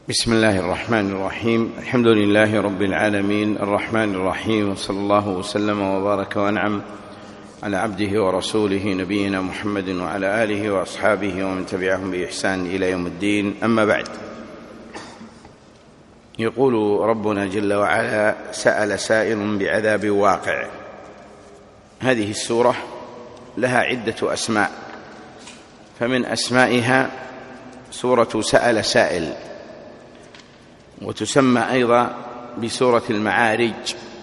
بسم الله الرحمن الرحيم. الحمد لله رب العالمين الرحمن الرحيم، وصلى الله وسلم وبارك وأنعم على عبده ورسوله نبينا محمد وعلى آله وأصحابه ومن تبعهم بإحسان إلى يوم الدين. أما بعد، يقول ربنا جل وعلا: سأل سائل بعذاب واقع. هذه السورة لها عدة أسماء، فمن أسمائها سورة سأل سائل، وتسمى أيضا بسورة المعارج،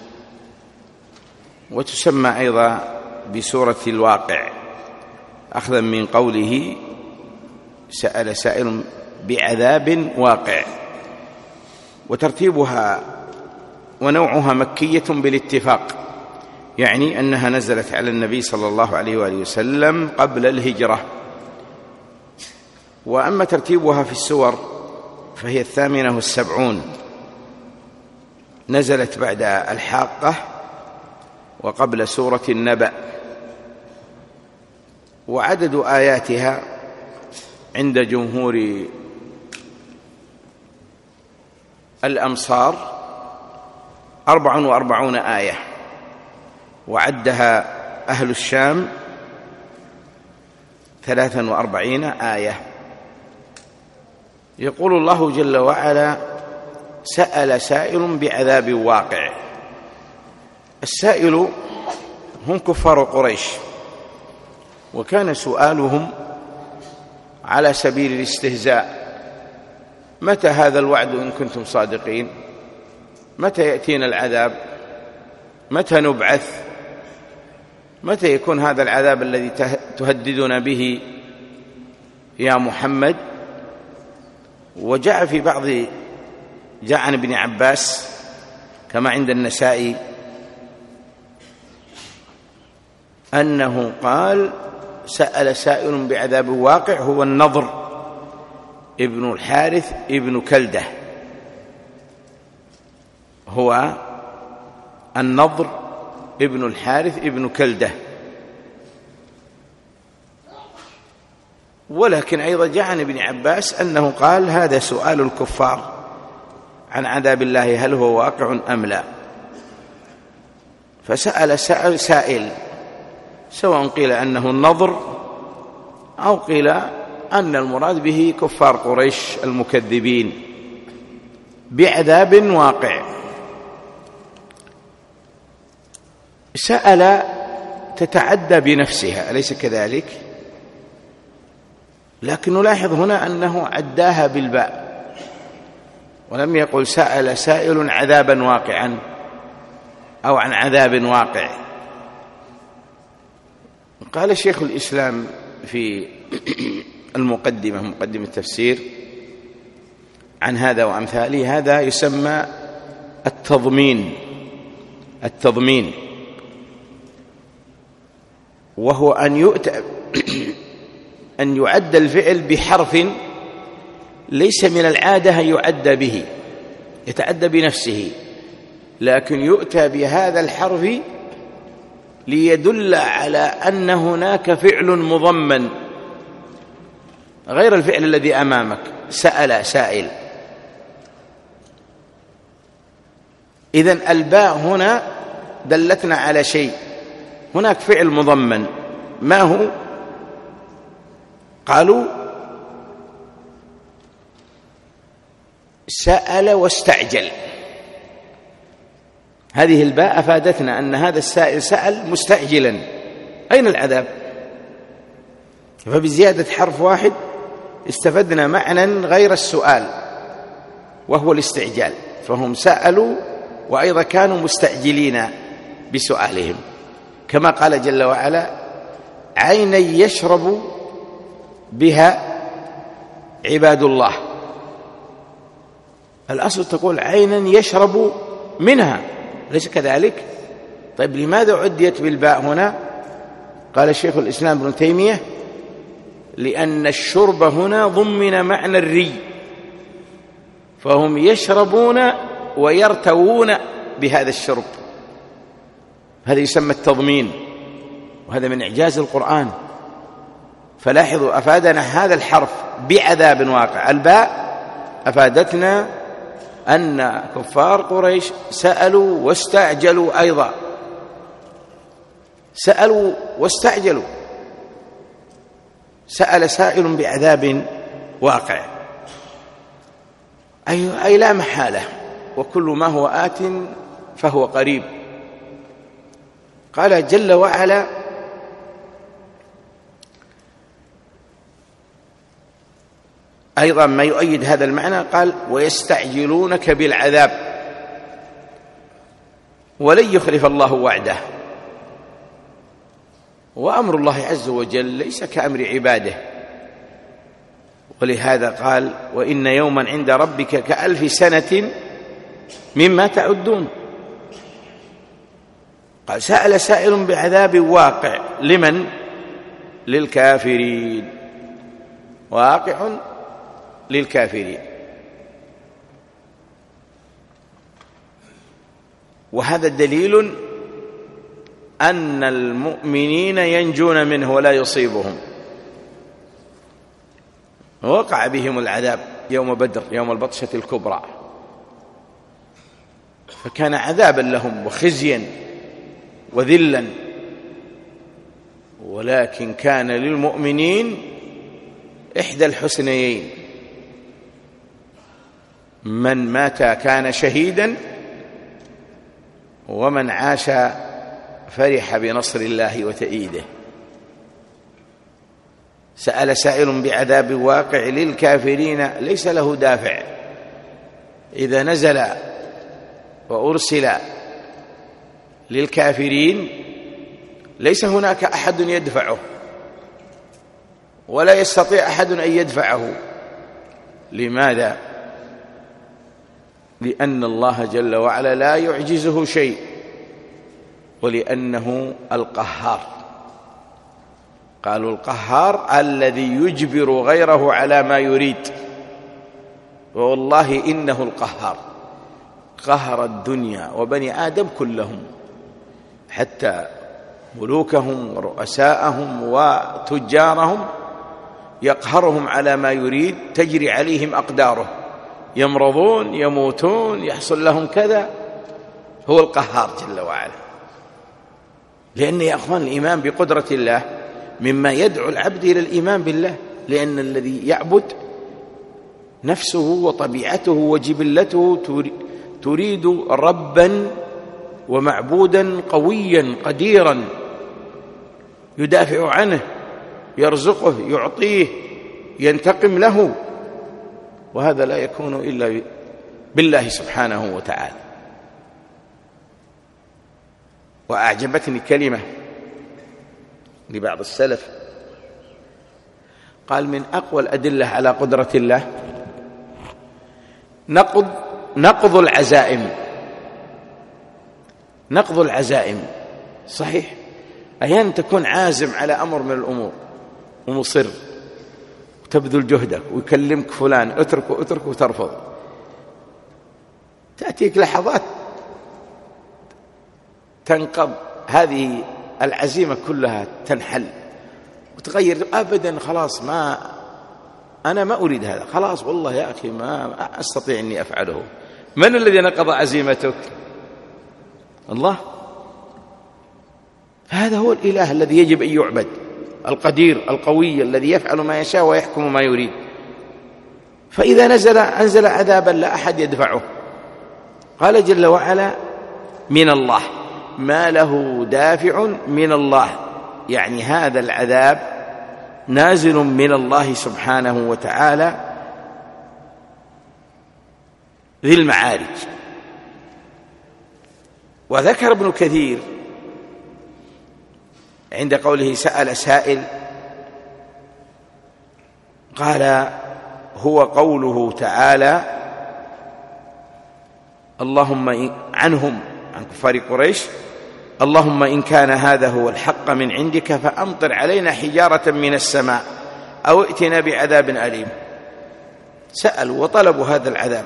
وتسمى أيضا بسورة الواقع، أخذا من قوله سأل سائل بعذاب واقع. وترتيبها ونوعها مكية بالاتفاق، يعني أنها نزلت على النبي صلى الله عليه وآله وسلم قبل الهجرة. وأما ترتيبها في السور فهي 78، نزلت بعد الحاقة وقبل سورة النبأ. وعدد آياتها عند جمهور الأمصار 44 آية، وعدها أهل الشام 43 آية. يقول الله جل وعلا: سأل سائل بعذاب واقع. السائل هم كفار قريش، وكان سؤالهم على سبيل الاستهزاء: متى هذا الوعد إن كنتم صادقين؟ متى يأتينا العذاب؟ متى نبعث؟ متى يكون هذا العذاب الذي تهددنا به يا محمد؟ وجاء في جاء عن ابن عباس كما عند النسائي أنه قال: سأل سائل بعذاب واقع. هو النضر ابن الحارث ابن كلدة، هو النضر ابن الحارث ابن كلدة. ولكن أيضا جاء عن ابن عباس أنه قال: هذا سؤال الكفار عن عذاب الله هل هو واقع أم لا. فسأل سائل، سواء قيل أنه النضر أو قيل أن المراد به كفار قريش المكذبين، بعذاب واقع. سأل تتعدى بنفسها، أليس كذلك؟ لكن نلاحظ هنا أنه عداها بالباء، ولم يقل سأل سائل عذابا واقعا أو عن عذاب واقع. قال شيخ الإسلام في المقدمة، مقدمة التفسير، عن هذا وأمثاله: هذا يسمى التضمين، وهو أن يعد الفعل بحرف ليس من العادة أن يعد به، يتعدى بنفسه، لكن يؤتى بهذا الحرف ليدل على أن هناك فعل مضمن غير الفعل الذي أمامك. سأل سائل، إذن الباء هنا دلتنا على شيء، هناك فعل مضمن. ما هو؟ قالوا: سأل واستعجل. هذه الباء أفادتنا أن هذا السائل سأل مستعجلا. أين العذاب؟ فبزيادة حرف واحد استفدنا معنى غير السؤال، وهو الاستعجال. فهم سألوا وأيضا كانوا مستعجلين بسؤالهم، كما قال جل وعلا: عينا يشرب بها عباد الله. الأصل تقول عينا يشرب منها، ليس كذلك؟ طيب لماذا عديت بالباء هنا؟ قال الشيخ الإسلام ابن تيمية: لأن الشرب هنا ضمن معنى الري، فهم يشربون ويرتوون بهذا الشرب. هذا يسمى التضمين، وهذا من إعجاز القرآن. فلاحظوا، أفادنا هذا الحرف بعذاب واقع. الباء أفادتنا أن كفار قريش سألوا واستعجلوا أيضا، سألوا واستعجلوا. سأل سائل بعذاب واقع، أي لا محالة، وكل ما هو آت فهو قريب. قال جل وعلا: أيضا ما يؤيد هذا المعنى، قال: ويستعجلونك بالعذاب ولن يخلف الله وعده. وأمر الله عز وجل ليس كأمر عباده، ولهذا قال: وإن يوما عند ربك كألف سنة مما تعدون. قال: سأل سائل بعذاب واقع، لمن؟ للكافرين، واقع للكافرين. وهذا دليل أن المؤمنين ينجون منه ولا يصيبهم. وقع بهم العذاب يوم بدر، يوم البطشة الكبرى، فكان عذابا لهم وخزيا وذلا، ولكن كان للمؤمنين إحدى الحسنيين: من مات كان شهيدا، ومن عاش فرح بنصر الله وتأييده. سأل سائل بعذاب واقع للكافرين ليس له دافع. إذا نزل وأرسل للكافرين ليس هناك أحد يدفعه، ولا يستطيع أحد أن يدفعه. لماذا؟ لأن الله جل وعلا لا يعجزه شيء، ولأنه القهار. قالوا: القهار الذي يجبر غيره على ما يريد. والله إنه القهار، قهر الدنيا وبني آدم كلهم، حتى ملوكهم ورؤساءهم وتجارهم، يقهرهم على ما يريد، تجري عليهم أقداره، يمرضون، يموتون، يحصل لهم كذا. هو القهار جل وعلا. لأن يا أخوان الإيمان بقدرة الله مما يدعو العبد إلى الإيمان بالله، لأن الذي يعبد نفسه وطبيعته وجبلته تريد ربا ومعبودا قويا قديرا يدافع عنه، يرزقه، يعطيه، ينتقم له. وهذا لا يكون إلا بالله سبحانه وتعالى. وأعجبتني كلمة لبعض السلف، قال: من أقوى الأدلة على قدرة الله نقض العزائم. نقض العزائم. صحيح، أحيانا تكون عازم على أمر من الأمور ومصر وتبذل جهدك، ويكلمك فلان اترك وترفض، تأتيك لحظات تنقض هذه العزيمة كلها، تنحل وتغير أبدا. خلاص، أنا ما أريد هذا، خلاص والله يا أخي ما أستطيع أني أفعله. من الذي نقض عزيمتك؟ الله. هذا هو الإله الذي يجب أن يعبد، القدير القوي الذي يفعل ما يشاء ويحكم ما يريد. فإذا أنزل عذابا لا أحد يدفعه. قال جل وعلا: من الله، ما له دافع من الله، يعني هذا العذاب نازل من الله سبحانه وتعالى ذي المعارج. وذكر ابن كثير عند قوله سأل سائل، قال: هو قوله تعالى: اللهم عنهم، عن كفار قريش: اللهم إن كان هذا هو الحق من عندك فأمطر علينا حجارة من السماء أو ائتنا بعذاب أليم. سألوا وطلبوا هذا العذاب.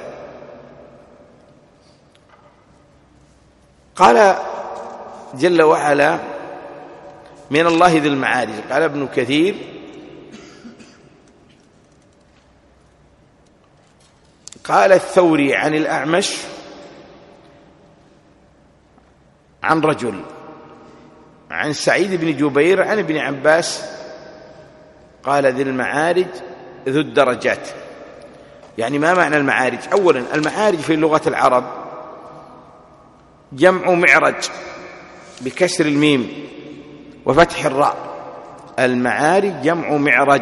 قال جل وعلا: من الله ذي المعارج. قال ابن كثير: قال الثوري عن الأعمش عن رجل عن سعيد بن جبير عن ابن عباس قال ذي المعارج ذو الدرجات. يعني ما معنى المعارج؟ أولا المعارج في لغة العرب جمع معرج بكسر الميم وفتح الراء. المعارج جمع معرج،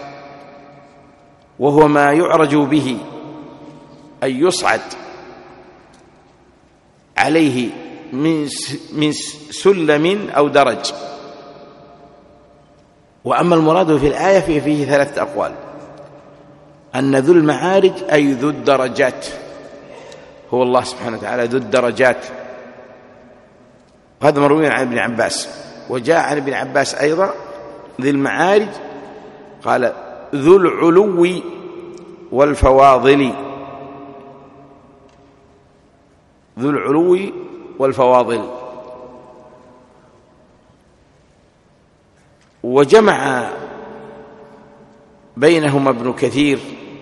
وهو ما يعرج به أي يصعد عليه من سلم أو درج. وأما المراد في الآية فيه 3 أقوال: أن ذو المعارج أي ذو الدرجات، هو الله سبحانه وتعالى ذو الدرجات، وهذا مروي عن ابن عباس. وجاء عن ابن عباس أيضا ذي المعارج قال ذو العلو والفواضل، ذو العلو والفواضل. وجمع بينهما ابن كثير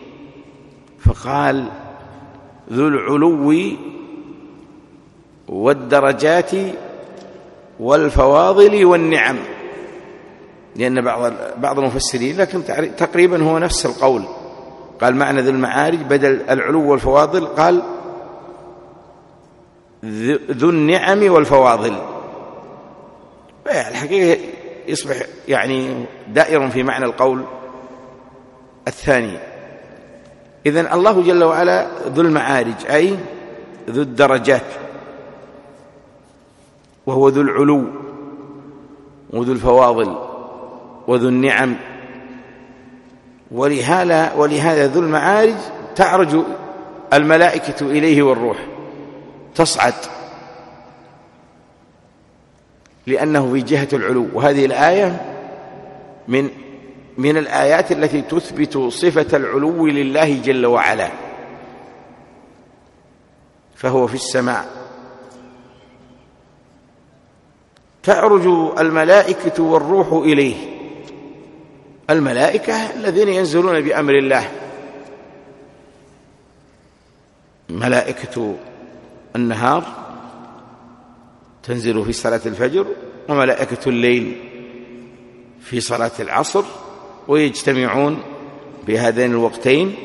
فقال ذو العلو والدرجات والفواضل والنعم، لأن بعض المفسرين لكن تقريبا هو نفس القول، قال معنى ذو المعارج بدل العلو والفواضل قال ذو النعم والفواضل. الحقيقة يصبح يعني دائر في معنى القول الثاني. إذن الله جل وعلا ذو المعارج أي ذو الدرجات، وهو ذو العلو وذو الفواضل وذو النعم. ولهذا ذو المعارج تعرج الملائكة إليه والروح، تصعد لأنه في جهة العلو. وهذه الآية من الآيات التي تثبت صفة العلو لله جل وعلا، فهو في السماء. تعرج الملائكة والروح إليه، الملائكة الذين ينزلون بأمر الله، ملائكة النهار تنزل في صلاة الفجر، وملائكة الليل في صلاة العصر، ويجتمعون بهذين الوقتين.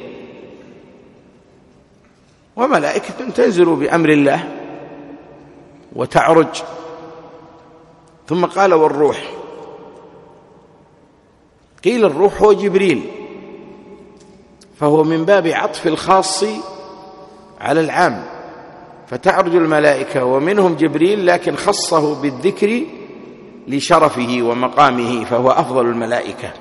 وملائكة تنزل بأمر الله وتعرج. ثم قال والروح، قيل الروح هو جبريل، فهو من باب عطف الخاص على العام، فتعرج الملائكة ومنهم جبريل، لكن خصه بالذكر لشرفه ومقامه، فهو أفضل الملائكة.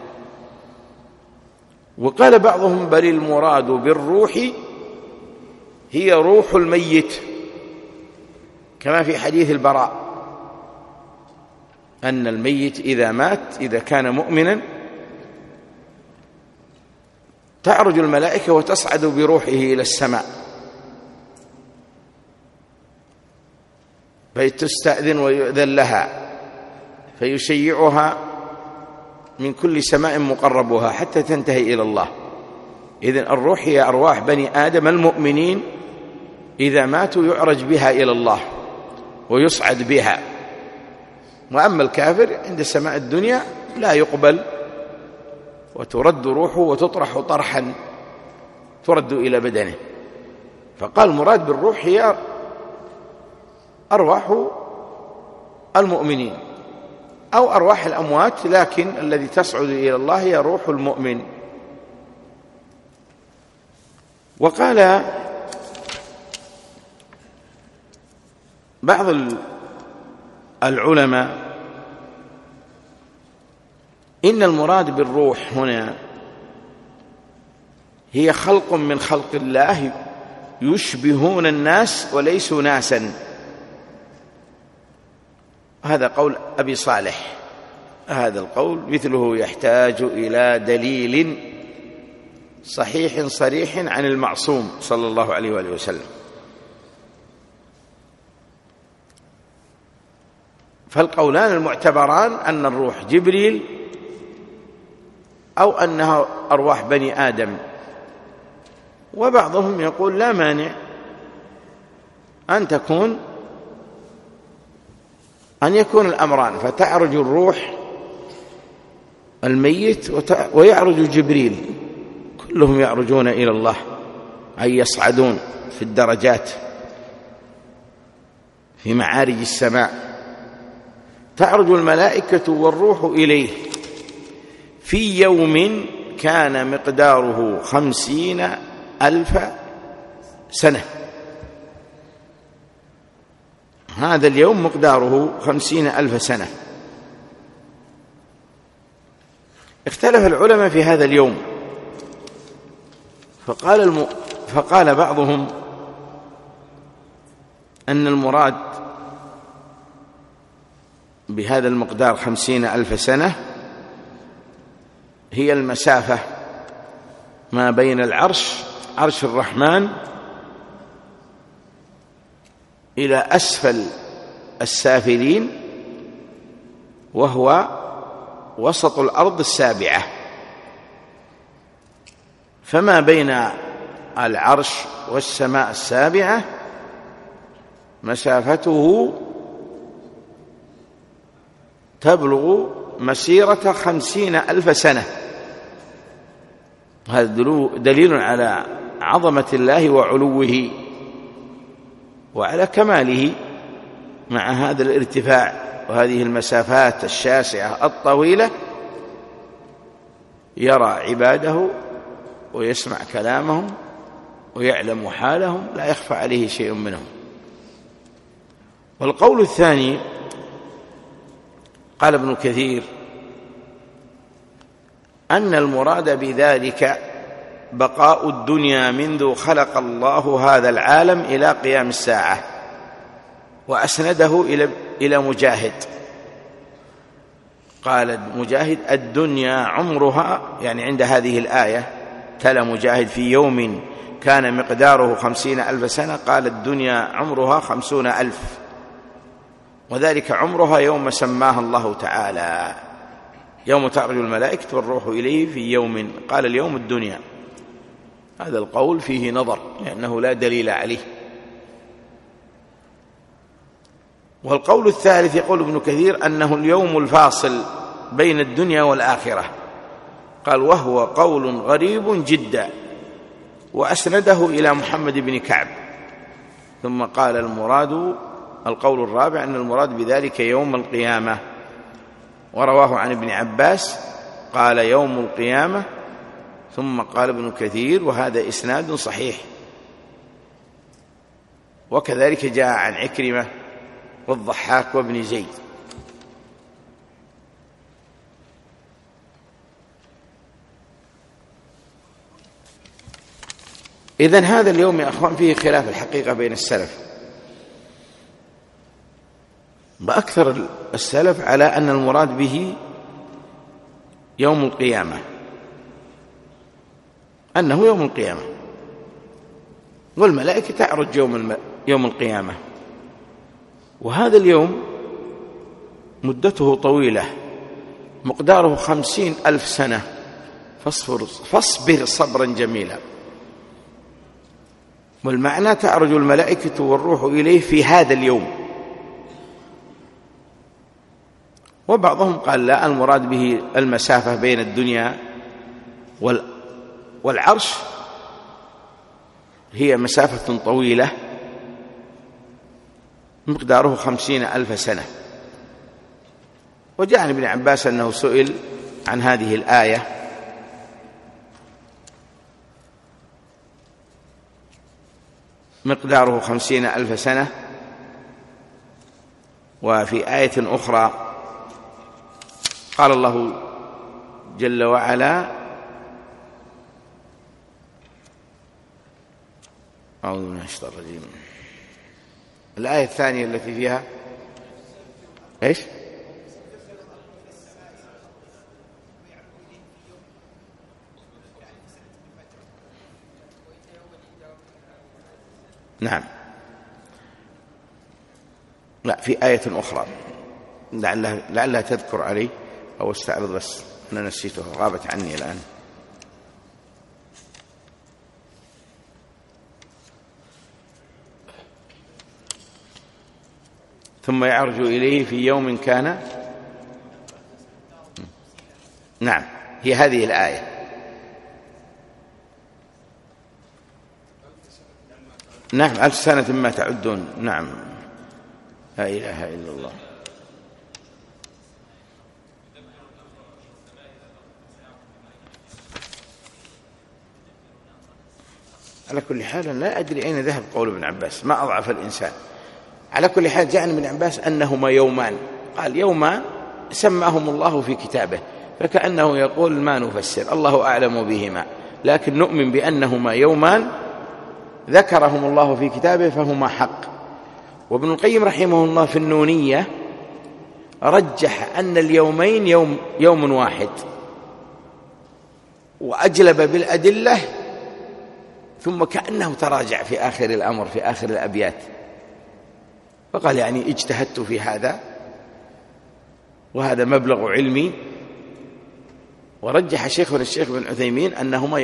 وقال بعضهم بل المراد بالروح هي روح الميت، كما في حديث البراء أن الميت إذا مات إذا كان مؤمنا تعرج الملائكة وتصعد بروحه إلى السماء، فتستأذن ويؤذن لها، فيشيعها من كل سماء مقربها حتى تنتهي إلى الله. إذن الروح هي أرواح بني آدم المؤمنين، إذا ماتوا يعرج بها إلى الله ويصعد بها. وأما الكافر عند سماء الدنيا لا يقبل، وترد روحه وتطرح طرحا ترد إلى بدنه. فقال المراد بالروح هي أرواح المؤمنين أو أرواح الأموات، لكن الذي تصعد إلى الله هي روح المؤمن. وقال بعض العلماء إن المراد بالروح هنا هي خلق من خلق الله يشبهون الناس وليسوا ناسا. هذا قول أبي صالح، هذا القول مثله يحتاج إلى دليل صحيح صريح عن المعصوم صلى الله عليه وآله وسلم. فالقولان المعتبران أن الروح جبريل أو أنها أرواح بني آدم، وبعضهم يقول لا مانع أن يكون الأمران، فتعرج الروح الميت ويعرج جبريل، كلهم يعرجون إلى الله، أي يصعدون في الدرجات في معارج السماء. تعرج الملائكة والروح إليه في يوم كان مقداره 50,000 سنة. هذا اليوم مقداره 50,000 سنة. اختلف العلماء في هذا اليوم، فقال بعضهم أن المراد بهذا المقدار 50,000 سنة هي المسافة ما بين عرش الرحمن إلى أسفل السافلين، وهو وسط الأرض السابعة. فما بين العرش والسماء السابعة مسافته تبلغ مسيرة 50,000 سنة. هذا دليل على عظمة الله وعلوه وعلى كماله مع هذا الارتفاع وهذه المسافات الشاسعة الطويلة. يرى عباده ويسمع كلامهم ويعلم حالهم، لا يخفى عليه شيء منهم. والقول الثاني قال ابن كثير أن المراد بذلك بقاء الدنيا منذ خلق الله هذا العالم إلى قيام الساعة، وأسنده إلى مجاهد. قال مجاهد الدنيا عمرها، يعني عند هذه الآية تلا مجاهد في يوم كان مقداره 50,000 سنة، قال الدنيا عمرها 50,000، وذلك عمرها يوم سماها الله تعالى يوم تعرج الملائكة والروح إليه في يوم، قال اليوم الدنيا. هذا القول فيه نظر لأنه لا دليل عليه. والقول الثالث يقول ابن كثير أنه اليوم الفاصل بين الدنيا والآخرة، قال وهو قول غريب جدا، وأسنده إلى محمد بن كعب. ثم قال القول الرابع أن المراد بذلك يوم القيامة، ورواه عن ابن عباس قال يوم القيامة. ثم قال ابن كثير وهذا إسناد صحيح، وكذلك جاء عن عكرمة والضحاك وابن زيد. إذن هذا اليوم يا أخوان فيه خلاف الحقيقة بين السلف، وأكثر السلف على أن المراد به يوم القيامة، أنه يوم القيامة، والملائكة تعرج يوم القيامة. وهذا اليوم مدته طويلة مقداره 50,000 سنة، فاصبر صبرا جميلا. والمعنى تعرج الملائكة والروح إليه في هذا اليوم. وبعضهم قال لا، المراد به المسافة بين الدنيا والعرش هي مسافة طويلة مقداره 50,000 سنة. وجاء عن ابن عباس أنه سئل عن هذه الآية مقداره 50,000 سنة، وفي آية أخرى قال الله جل وعلا أعوذ بالله من الشيطان الرجيم، الآية الثانية التي فيها إيش؟ نعم، لا، في آية أخرى لعلها تذكر علي أو استعرض، بس أنا نسيتها غابت عني الآن. ثم يعرج إليه في يوم كان. نعم، هي هذه الآية. نعم، 1000 سنة ما تعدون. نعم، لا إله إلا الله. على كل حال لا أدري أين ذهب قول ابن عباس، ما أضعف الإنسان. على كل حال جاء ابن عباس أنهما يومان، قال يومان سماهم الله في كتابه، فكأنه يقول ما نفسر، الله أعلم بهما، لكن نؤمن بأنهما يومان ذكرهم الله في كتابه فهما حق. وابن القيم رحمه الله في النونية رجح أن اليومين يوم واحد، وأجلب بالأدلة، ثم كأنه تراجع في آخر الأمر في آخر الأبيات، فقال يعني اجتهدت في هذا وهذا مبلغ علمي. ورجح شيخنا الشيخ بن عثيمين أنهما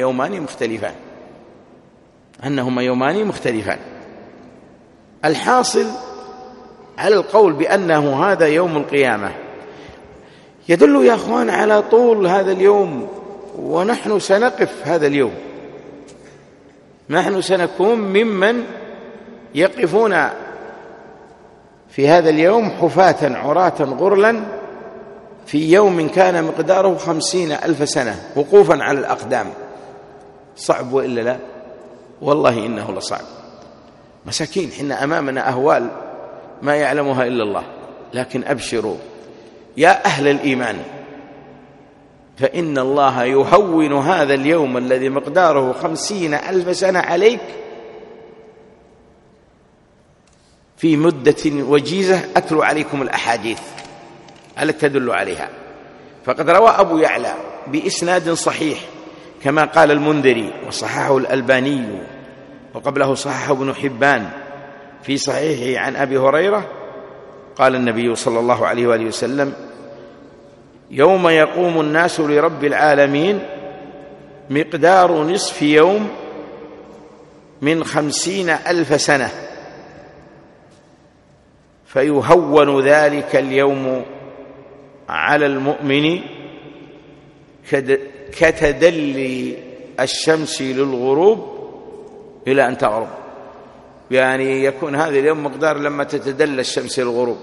يومان مختلفان. الحاصل على القول بأنه هذا يوم القيامة يدل يا أخوان على طول هذا اليوم، ونحن سنقف هذا اليوم، نحن سنكون ممن يقفون في هذا اليوم حفاة عراة غرلا في يوم كان مقداره 50,000 سنة وقوفا على الأقدام. صعب وإلا لا؟ والله إنه لصعب. مساكين، حنا أمامنا أهوال ما يعلمها إلا الله، لكن أبشروا يا أهل الإيمان، فإن الله يهون هذا اليوم الذي مقداره 50,000 سنة عليك في مدة وجيزة. أتلو عليكم الأحاديث التي تدل عليها. فقد روى أبو يعلى بإسناد صحيح كما قال المنذري وصححه الألباني، وقبله صححه ابن حبان في صحيحه عن أبي هريرة قال النبي صلى الله عليه وآله وسلم: يوم يقوم الناس لرب العالمين مقدار نصف يوم من 50,000 سنة، فيهون ذلك اليوم على المؤمن كتدلي الشمس للغروب إلى أن تغرب. يعني يكون هذا اليوم مقدار لما تتدلى الشمس للغروب،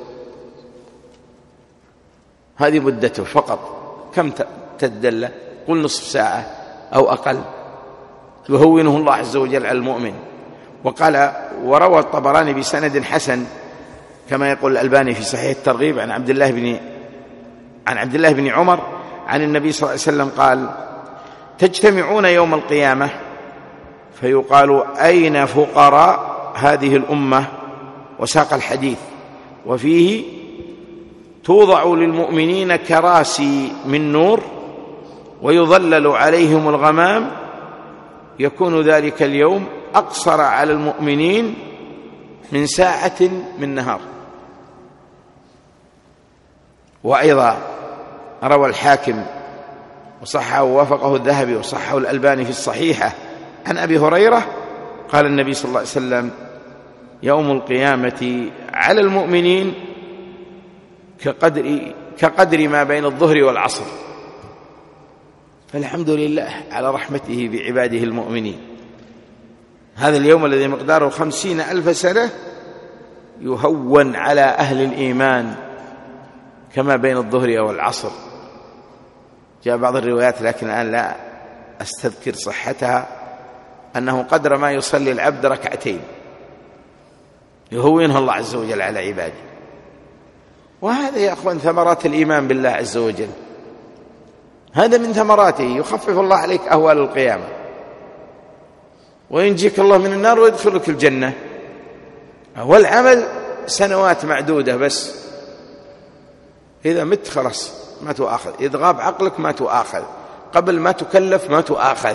هذه مدته فقط. كم تتدلى؟ قل نصف ساعة أو أقل، يهونه الله عز وجل على المؤمن. وقال وروى الطبراني بسند حسن كما يقول الألباني في صحيح الترغيب عن عبد الله بن عمر عن النبي صلى الله عليه وسلم قال: تجتمعون يوم القيامة فيقال أين فقراء هذه الأمة؟ وساق الحديث، وفيه: توضع للمؤمنين كراسي من نور ويظلل عليهم الغمام، يكون ذلك اليوم أقصر على المؤمنين من ساعة من نهار. وأيضا روى الحاكم وصححه ووافقه الذهبي وصححه الألباني في الصحيحة عن أبي هريرة قال النبي صلى الله عليه وسلم: يوم القيامة على المؤمنين كقدر ما بين الظهر والعصر. فالحمد لله على رحمته بعباده المؤمنين. هذا اليوم الذي مقداره 50,000 سنة يهون على أهل الإيمان كما بين الظهر والعصر. جاء بعض الروايات لكن الآن لا أستذكر صحتها أنه قدر ما يصلي العبد ركعتين يهونها الله عز وجل على عباده. وهذا يا أخوان ثمرات الإيمان بالله عز وجل، هذا من ثمراته. يخفف الله عليك أهوال القيامة وينجيك الله من النار ويدخلك الجنة. والعمل سنوات معدودة بس، إذا مت خلاص ما تؤاخذ، إذا غاب عقلك ما تؤاخذ، قبل ما تكلف ما تؤاخذ.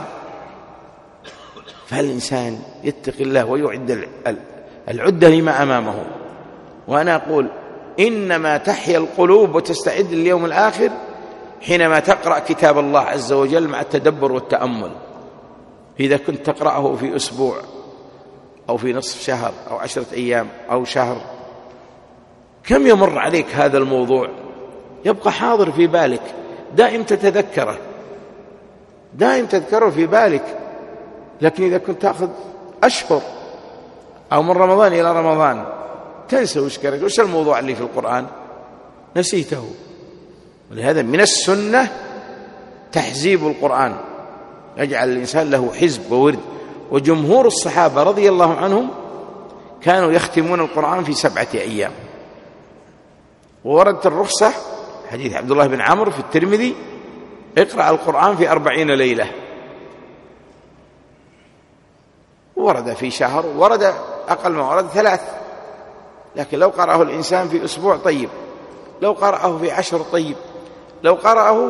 فالإنسان يتقي الله ويعد العدة لما أمامه. وأنا أقول إنما تحيا القلوب وتستعد لليوم الآخر حينما تقرأ كتاب الله عز وجل مع التدبر والتأمل. إذا كنت تقرأه في أسبوع أو في نصف شهر أو 10 أيام أو شهر، كم يمر عليك هذا الموضوع يبقى حاضر في بالك، دائم تتذكره، دائم تذكره في بالك. لكن إذا كنت تأخذ أشهر أو من رمضان إلى رمضان تنسى وش قرأت، وش الموضوع اللي في القرآن نسيته. ولهذا من السنة تحزيب القرآن، يجعل الإنسان له حزب وورد. وجمهور الصحابة رضي الله عنهم كانوا يختمون القرآن في 7 أيام. ووردت الرخصة حديث عبد الله بن عمرو في الترمذي: اقرأ القرآن في 40 ليلة. ورد في شهر، ورد أقل ما ورد 3. لكن لو قرأه الإنسان في أسبوع طيب، لو قرأه في 10 طيب، لو قرأه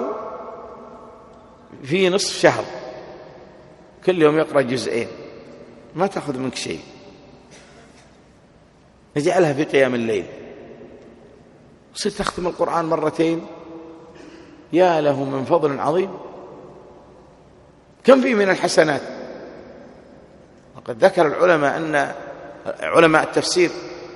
في نصف شهر كل يوم يقرأ جزئين ما تأخذ منك شيء. نجعلها في قيام الليل، صرت تختم القرآن 2 مرات، يا له من فضل عظيم. كم فيه من الحسنات. وقد ذكر العلماء أن علماء التفسير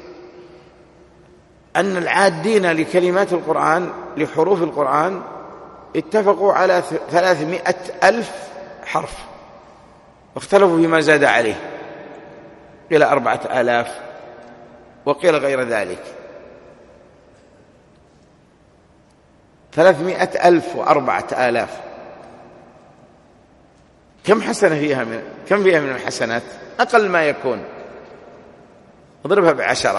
أن العادين لكلمات القرآن لحروف القرآن اتفقوا على 300,000 حرف، واختلفوا فيما زاد عليه، قيل 4,000 وقيل غير ذلك. 300,000 و4,000 كم حسنة فيها كم فيها من الحسنات؟ أقل ما يكون اضربها ب10.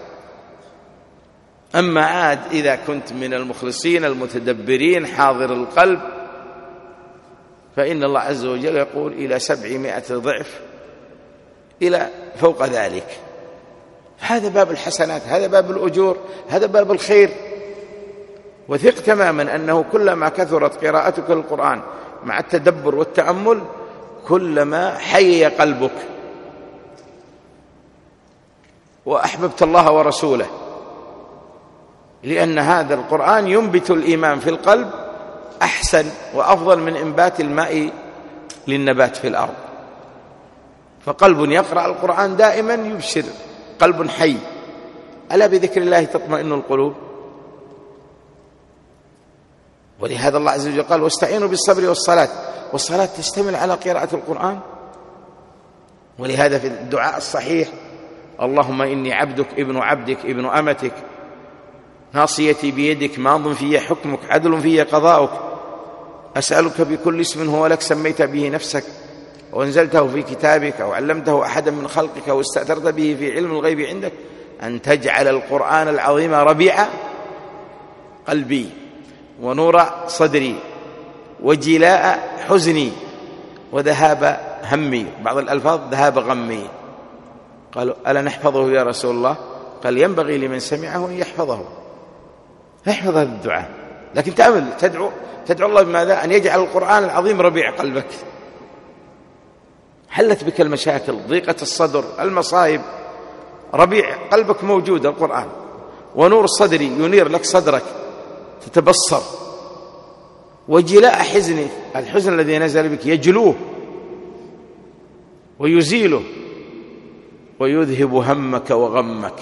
أما عاد إذا كنت من المخلصين المتدبرين حاضر القلب فإن الله عز وجل يقول إلى 700 ضعف إلى فوق ذلك. هذا باب الحسنات، هذا باب الأجور، هذا باب الخير. وثق تماما أنه كلما كثرت قراءتك للقرآن مع التدبر والتأمل كلما حيي قلبك وأحببت الله ورسوله، لأن هذا القرآن ينبت الإيمان في القلب أحسن وأفضل من إنبات الماء للنبات في الأرض. فقلب يقرأ القرآن دائما يبشر، قلب حي. ألا بذكر الله تطمئن القلوب. ولهذا الله عز وجل قال: واستعينوا بالصبر والصلاة. والصلاة تشتمل على قراءة القرآن. ولهذا في الدعاء الصحيح: اللهم إني عبدك ابن عبدك ابن أمتك ناصيتي بيدك ماض في حكمك عدل في قضاؤك أسألك بكل اسم هو لك سميت به نفسك وأنزلته في كتابك أو علمته أحدا من خلقك واستأثرت به في علم الغيب عندك أن تجعل القرآن العظيم ربيع قلبي ونور صدري وجلاء حزني وذهاب همي. بعض الألفاظ ذهاب غمي. قالوا: ألا نحفظه يا رسول الله؟ قال: ينبغي لمن سمعه أن يحفظه. احفظ هذا الدعاء. لكن تأمل، تدعو الله بماذا؟ أن يجعل القرآن العظيم ربيع قلبك. حلت بك المشاكل، ضيقة الصدر، المصائب، ربيع قلبك موجود القرآن. ونور صدري ينير لك صدرك تتبصر. وجلاء حزني، الحزن الذي نزل بك يجلوه ويزيله ويذهب همك وغمك.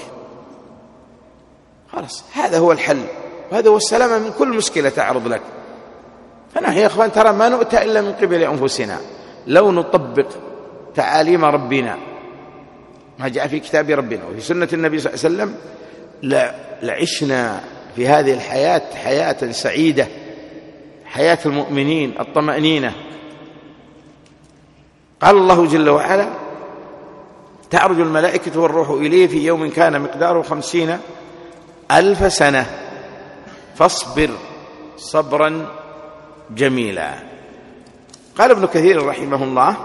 خلاص، هذا هو الحل، وهذا هو السلامة من كل مشكلة تعرض لك. فنحن يا أخوان ترى ما نؤتى إلا من قبل أنفسنا. لو نطبق تعاليم ربنا ما جاء في كتاب ربنا وفي سنة النبي صلى الله عليه وسلم لعشنا في هذه الحياة حياة سعيدة، حياة المؤمنين الطمأنينة. قال الله جل وعلا: تعرج الملائكة والروح إليه في يوم كان مقداره 50,000 سنة فاصبر صبرا جميلا. قال ابن كثير رحمه الله: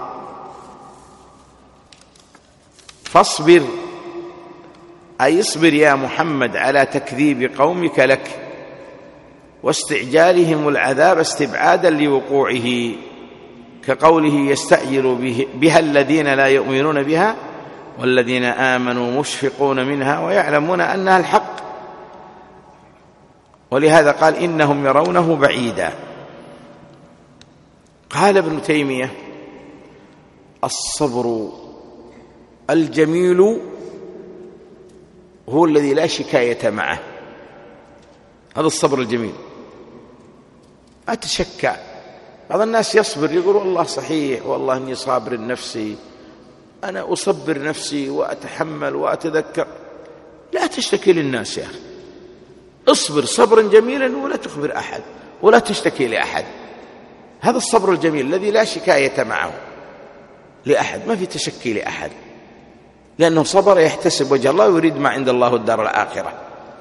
فاصبر أي اصبر يا محمد على تكذيب قومك لك واستعجالهم العذاب استبعادا لوقوعه، كقوله: يستعجل بها الذين لا يؤمنون بها والذين آمنوا مشفقون منها ويعلمون أنها الحق. ولهذا قال: إنهم يرونه بعيدا. قال ابن تيمية: الصبر الجميل هو الذي لا شكاية معه. هذا الصبر الجميل. أتشكى. بعض الناس يصبر يقول والله صحيح والله إني صابر نفسي، أنا أصبر نفسي وأتحمل وأتذكر. لا تشتكي للناس يا أخي، اصبر صبرا جميلا ولا تخبر أحد ولا تشتكي لأحد. هذا الصبر الجميل الذي لا شكاية معه لأحد، ما في تشكي لأحد، لأنه صبر يحتسب وجه الله ويريد ما عند الله الدار الآخرة.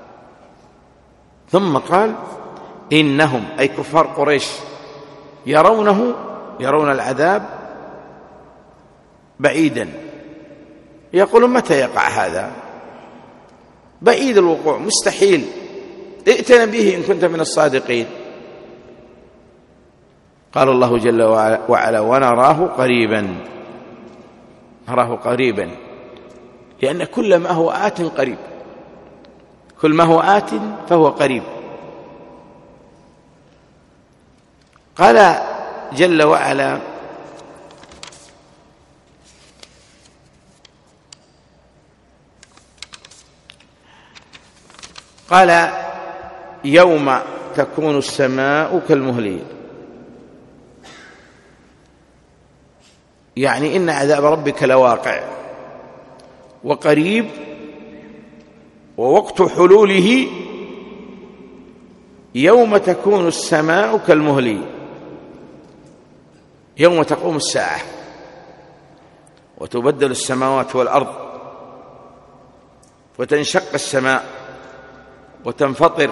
ثم قال إنهم أي كفار قريش يرون العذاب بعيدا، يقولون متى يقع هذا؟ بعيد الوقوع، مستحيل، ائتنا به إن كنت من الصادقين. قال الله جل وعلا ونراه قريبا. نراه قريبا لأن كل ما هو آت قريب، كل ما هو آت فهو قريب. قال جل وعلا قال يوم تكون السماء كالمهل، يعني إن عذاب ربك لواقع وقريب، ووقت حلوله يوم تكون السماء كالمهل، يوم تقوم الساعة وتبدل السماوات والأرض وتنشق السماء وتنفطر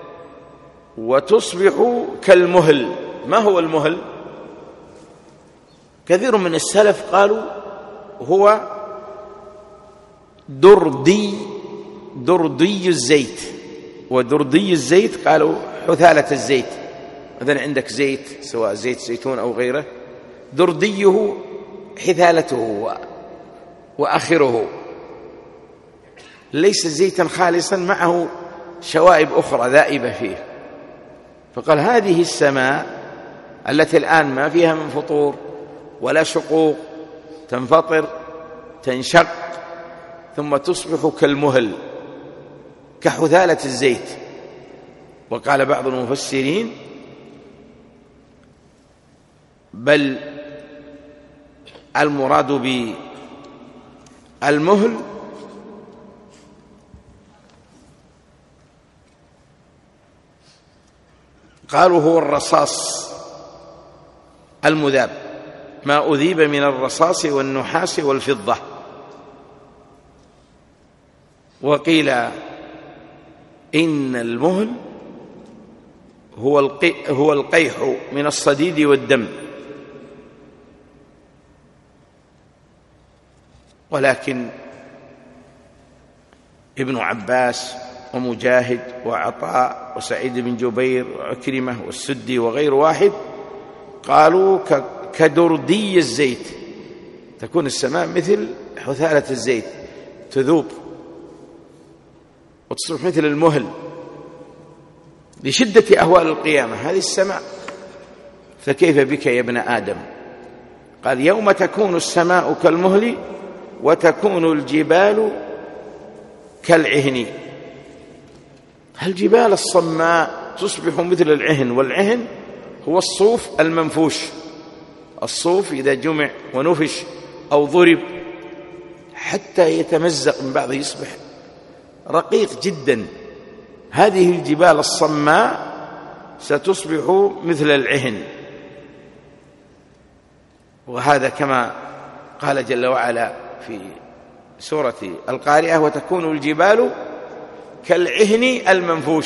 وتصبح كالمهل. ما هو المهل؟ كثير من السلف قالوا هو دردي الزيت، ودردي الزيت قالوا حثالة الزيت. مثلا عندك زيت سواء زيت زيتون أو غيره، درديه حثالته وآخره، ليس زيتا خالصا معه شوائب أخرى ذائبة فيه. فقال هذه السماء التي الآن ما فيها من فطور ولا شقوق، تنفطر تنشق ثم تصبح كالمهل كحثالة الزيت. وقال بعض المفسرين بل المراد بالمهل قالوا هو الرصاص المذاب، ما أذيب من الرصاص والنحاس والفضة. وقيل إن المهل هو القيح من الصديد والدم، ولكن ابن عباس ومجاهد وعطاء وسعيد بن جبير وعكرمة والسدي وغير واحد قالوا كدردي الزيت، تكون السماء مثل حثالة الزيت تذوب وتصبح مثل المهل لشدة أهوال القيامة هذه السماء. فكيف بك يا ابن آدم؟ قال يوم تكون السماء كالمهل وتكون الجبال كالعهن. الجبال الصماء تصبح مثل العهن، والعهن هو الصوف المنفوش. الصوف إذا جمع ونفش أو ضرب حتى يتمزق من بعضه يصبح رقيق جدا، هذه الجبال الصماء ستصبح مثل العهن. وهذا كما قال جل وعلا في سورة القارعة وتكون الجبال كالعهن المنفوش.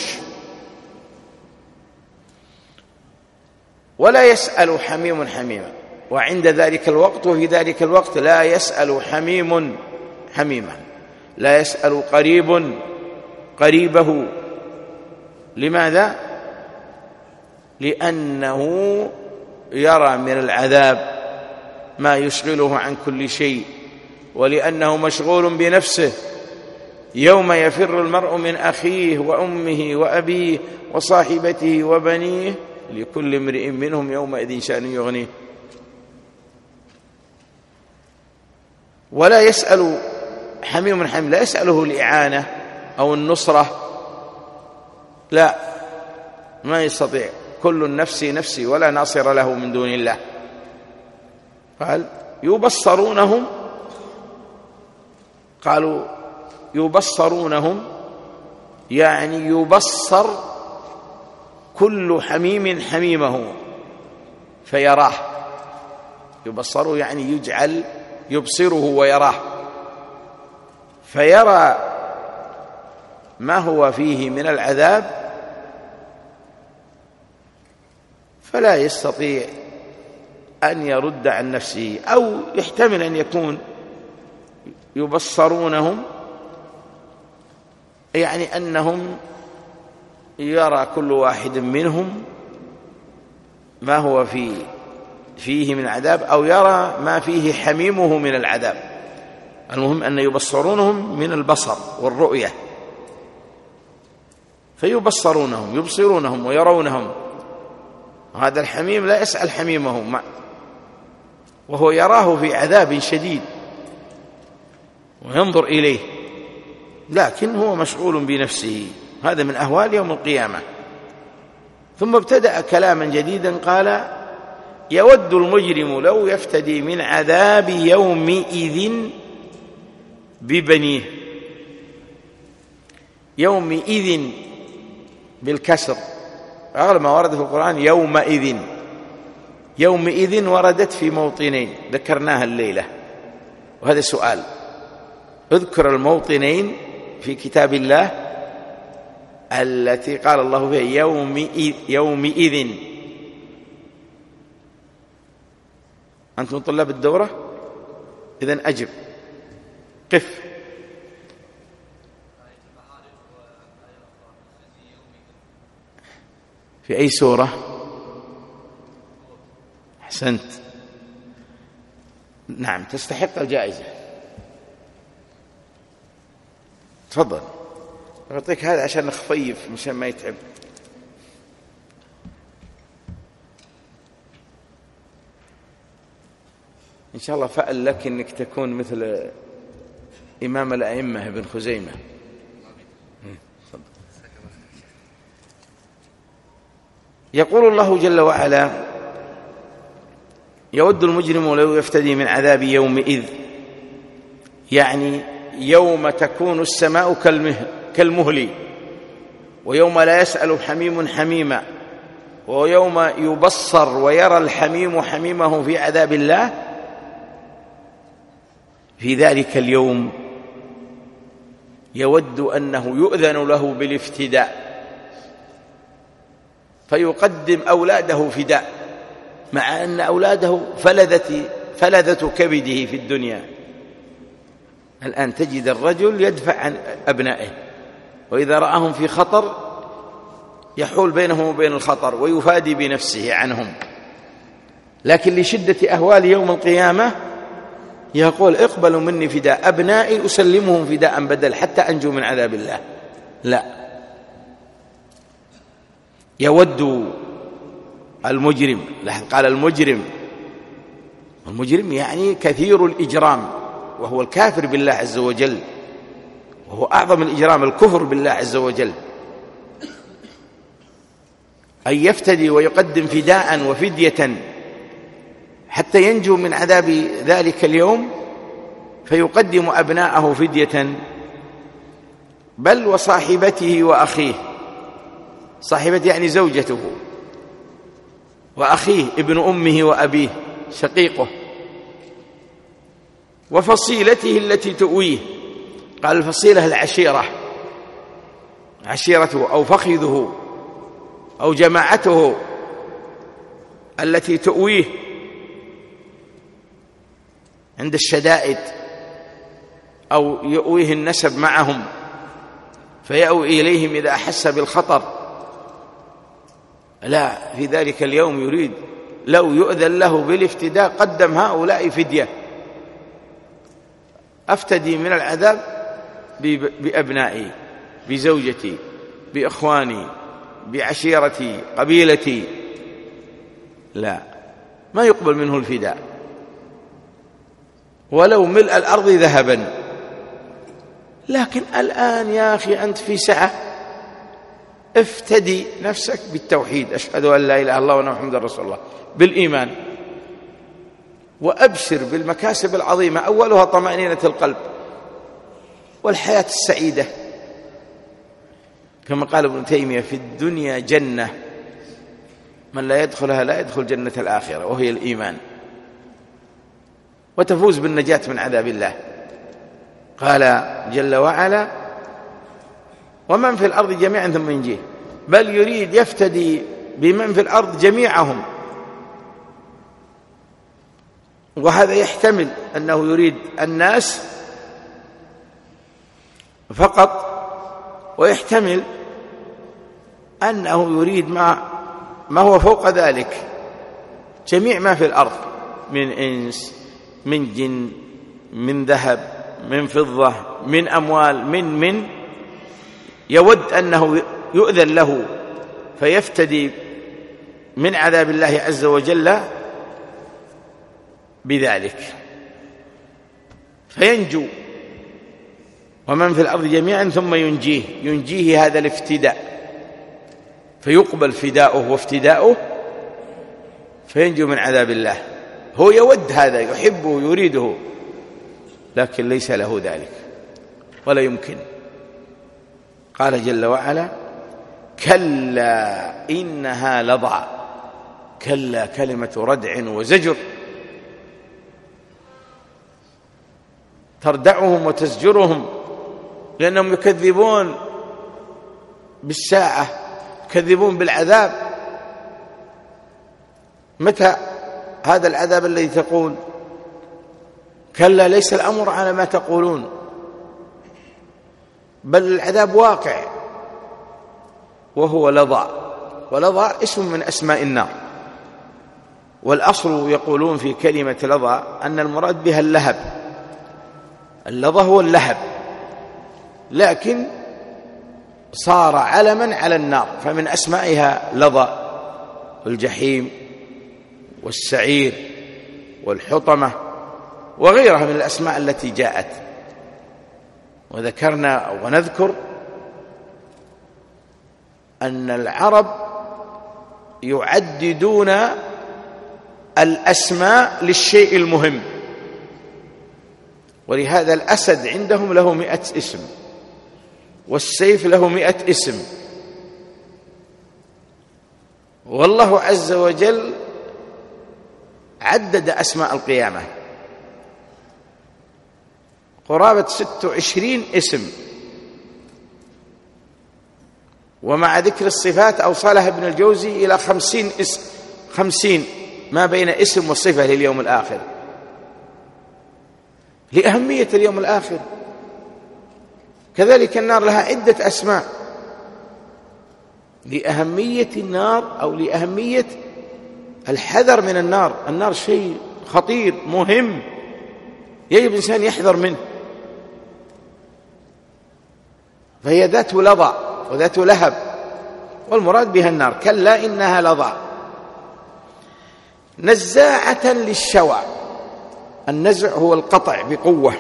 ولا يسأل حميم حميما، وعند ذلك الوقت وفي ذلك الوقت لا يسأل حميم حميما، لا يسأل قريب قريبه. لماذا؟ لأنه يرى من العذاب ما يشغله عن كل شيء، ولأنه مشغول بنفسه. يوم يفر المرء من أخيه وأمه وأبيه وصاحبته وبنيه لكل امرئ منهم يومئذ شأن يغنيه. ولا يسأل حميم حميم، لا يسأله الإعانة أو النصرة، لا، ما يستطيع، كل نفسي نفسي ولا ناصر له من دون الله. قال يبصرونهم، قالوا يبصرونهم يعني يبصر كل حميم حميمه فيراه. يبصره يعني يجعل يبصره ويراه، فيرى ما هو فيه من العذاب، فلا يستطيع أن يرد عن نفسه. أو يحتمل أن يكون يبصرونهم يعني أنهم يرى كل واحد منهم ما هو فيه من عذاب، أو يرى ما فيه حميمه من العذاب. المهم أن يبصرونهم من البصر والرؤية، فيبصرونهم يبصرونهم ويرونهم. هذا الحميم لا يسأل حميمه وهو يراه في عذاب شديد وينظر إليه، لكن هو مشغول بنفسه. هذا من أهوال يوم القيامة. ثم ابتدأ كلاما جديدا، قال يود المجرم لو يفتدي من عذاب يومئذ ببنيه. يومئذ بالكسر، أغلب ما ورد في القرآن يومئذ. يومئذ وردت في موطنين ذكرناها الليلة، وهذا سؤال: اذكر الموطنين في كتاب الله التي قال الله فيها يومئذ. أنتم طلاب الدورة؟ إذن أجب، قف. في أي سورة؟ أحسنت، نعم، تستحق الجائزة. تفضل، أعطيك هذا عشان نخفيف مشان ما يتعب. إن شاء الله فأل لك أنك تكون مثل إمام الأئمة ابن خزيمة. يقول الله جل وعلا: يود المجرم لو يفتدي من عذاب يومئذ، يعني يوم تكون السماء كالمهل، ويوم لا يسأل حميم حميما، ويوم يبصر ويرى الحميم حميمه في عذاب الله. في ذلك اليوم يود أنه يؤذن له بالافتداء، فيقدم أولاده فداء، مع أن أولاده فلذة كبده في الدنيا. الآن تجد الرجل يدفع عن أبنائه، وإذا رآهم في خطر يحول بينهم وبين الخطر ويفادي بنفسه عنهم. لكن لشدة أهوال يوم القيامة يقول: اقبلوا مني فداء أبنائي، أسلمهم فداء بدل حتى أنجو من عذاب الله. لا، يود المجرم. قال المجرم يعني كثير الإجرام، وهو الكافر بالله عز وجل، وهو أعظم الإجرام الكفر بالله عز وجل. أن يفتدي ويقدم فداء وفدية حتى ينجو من عذاب ذلك اليوم، فيقدم أبناءه فدية، بل وصاحبته وأخيه. صاحبته يعني زوجته، وأخيه ابن أمه وأبيه شقيقه، وفصيلته التي تؤويه. قال الفصيلة العشيرة، عشيرته أو فخذه أو جماعته التي تؤويه عند الشدائد، أو يؤويه النسب معهم فيأوي إليهم إذا أحس بالخطر. لا، في ذلك اليوم يريد لو يؤذن له بالافتداء قدم هؤلاء فدية. أفتدي من العذاب بأبنائي، بزوجتي، بإخواني، بعشيرتي، قبيلتي. لا، ما يقبل منه الفداء ولو ملء الأرض ذهبا. لكن الآن يا أخي أنت في سعة، افتدي نفسك بالتوحيد، أشهد أن لا إله إلا الله وأن محمدا رسول الله، بالإيمان، وأبشر بالمكاسب العظيمة، أولها طمأنينة القلب والحياة السعيدة، كما قال ابن تيمية: في الدنيا جنة من لا يدخلها لا يدخل جنة الآخرة، وهي الإيمان، وتفوز بالنجاة من عذاب الله. قال جل وعلا: ومن في الأرض جميعا ثم ينجيه، بل يريد يفتدي بمن في الأرض جميعهم. وهذا يحتمل أنه يريد الناس فقط، ويحتمل أنه يريد ما هو فوق ذلك، جميع ما في الأرض من إنس، من جن، من ذهب، من فضة، من أموال، من يود أنه يؤذن له فيفتدي من عذاب الله عز وجل بذلك فينجو. ومن في الأرض جميعا ثم ينجيه هذا الافتداء، فيقبل فداؤه وافتداؤه فينجو من عذاب الله. هو يود هذا، يحبه، يريده، لكن ليس له ذلك ولا يمكن. قال جل وعلا: كلا إنها لظى. كلا كلمة ردع وزجر، تردعهم وتزجرهم، لأنهم يكذبون بالساعة، يكذبون بالعذاب. متى هذا العذاب الذي تقول؟ كلا ليس الأمر على ما تقولون، بل العذاب واقع، وهو لظى. ولظى اسم من أسماء النار، والأصل يقولون في كلمة لظى أن المراد بها اللهب. اللظى هو اللهب، لكن صار علما على النار، فمن أسمائها لظى والجحيم والسعير والحطمة وغيرها من الأسماء التي جاءت. وذكرنا ونذكر أن العرب يعددون الأسماء للشيء المهم، ولهذا الأسد عندهم له 100 اسم، والسيف له 100 اسم. والله عز وجل عدد أسماء القيامة قرابة 26 اسم، ومع ذكر الصفات أوصلها ابن الجوزي إلى 50 اسم، 50 ما بين اسم وصفة لليوم الآخر، لأهمية اليوم الآخر. كذلك النار لها عدة أسماء لأهمية النار أو لأهمية الحذر من النار. النار شيء خطير مهم، يجب الإنسان يحذر منه، فهي ذات لظى وذات لهب، والمراد بها النار. كلا إنها لظى نزاعة للشوى. النزع هو القطع بقوة،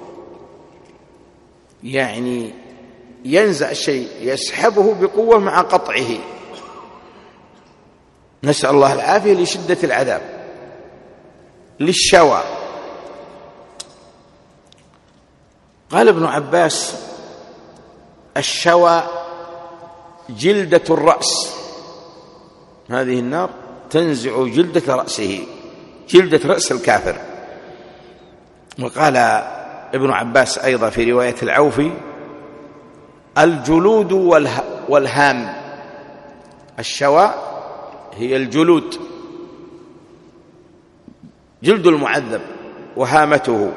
يعني ينزع الشيء، يسحبه بقوة مع قطعه. نسأل الله العافية لشدة العذاب. للشوى. قال ابن عباس: الشوى جلدة الرأس. هذه النار تنزع جلدة رأسه، جلدة رأس الكافر. وقال ابن عباس أيضا في رواية العوفي: الجلود والهام. الشوى هي الجلود، جلد المعذب وهامته.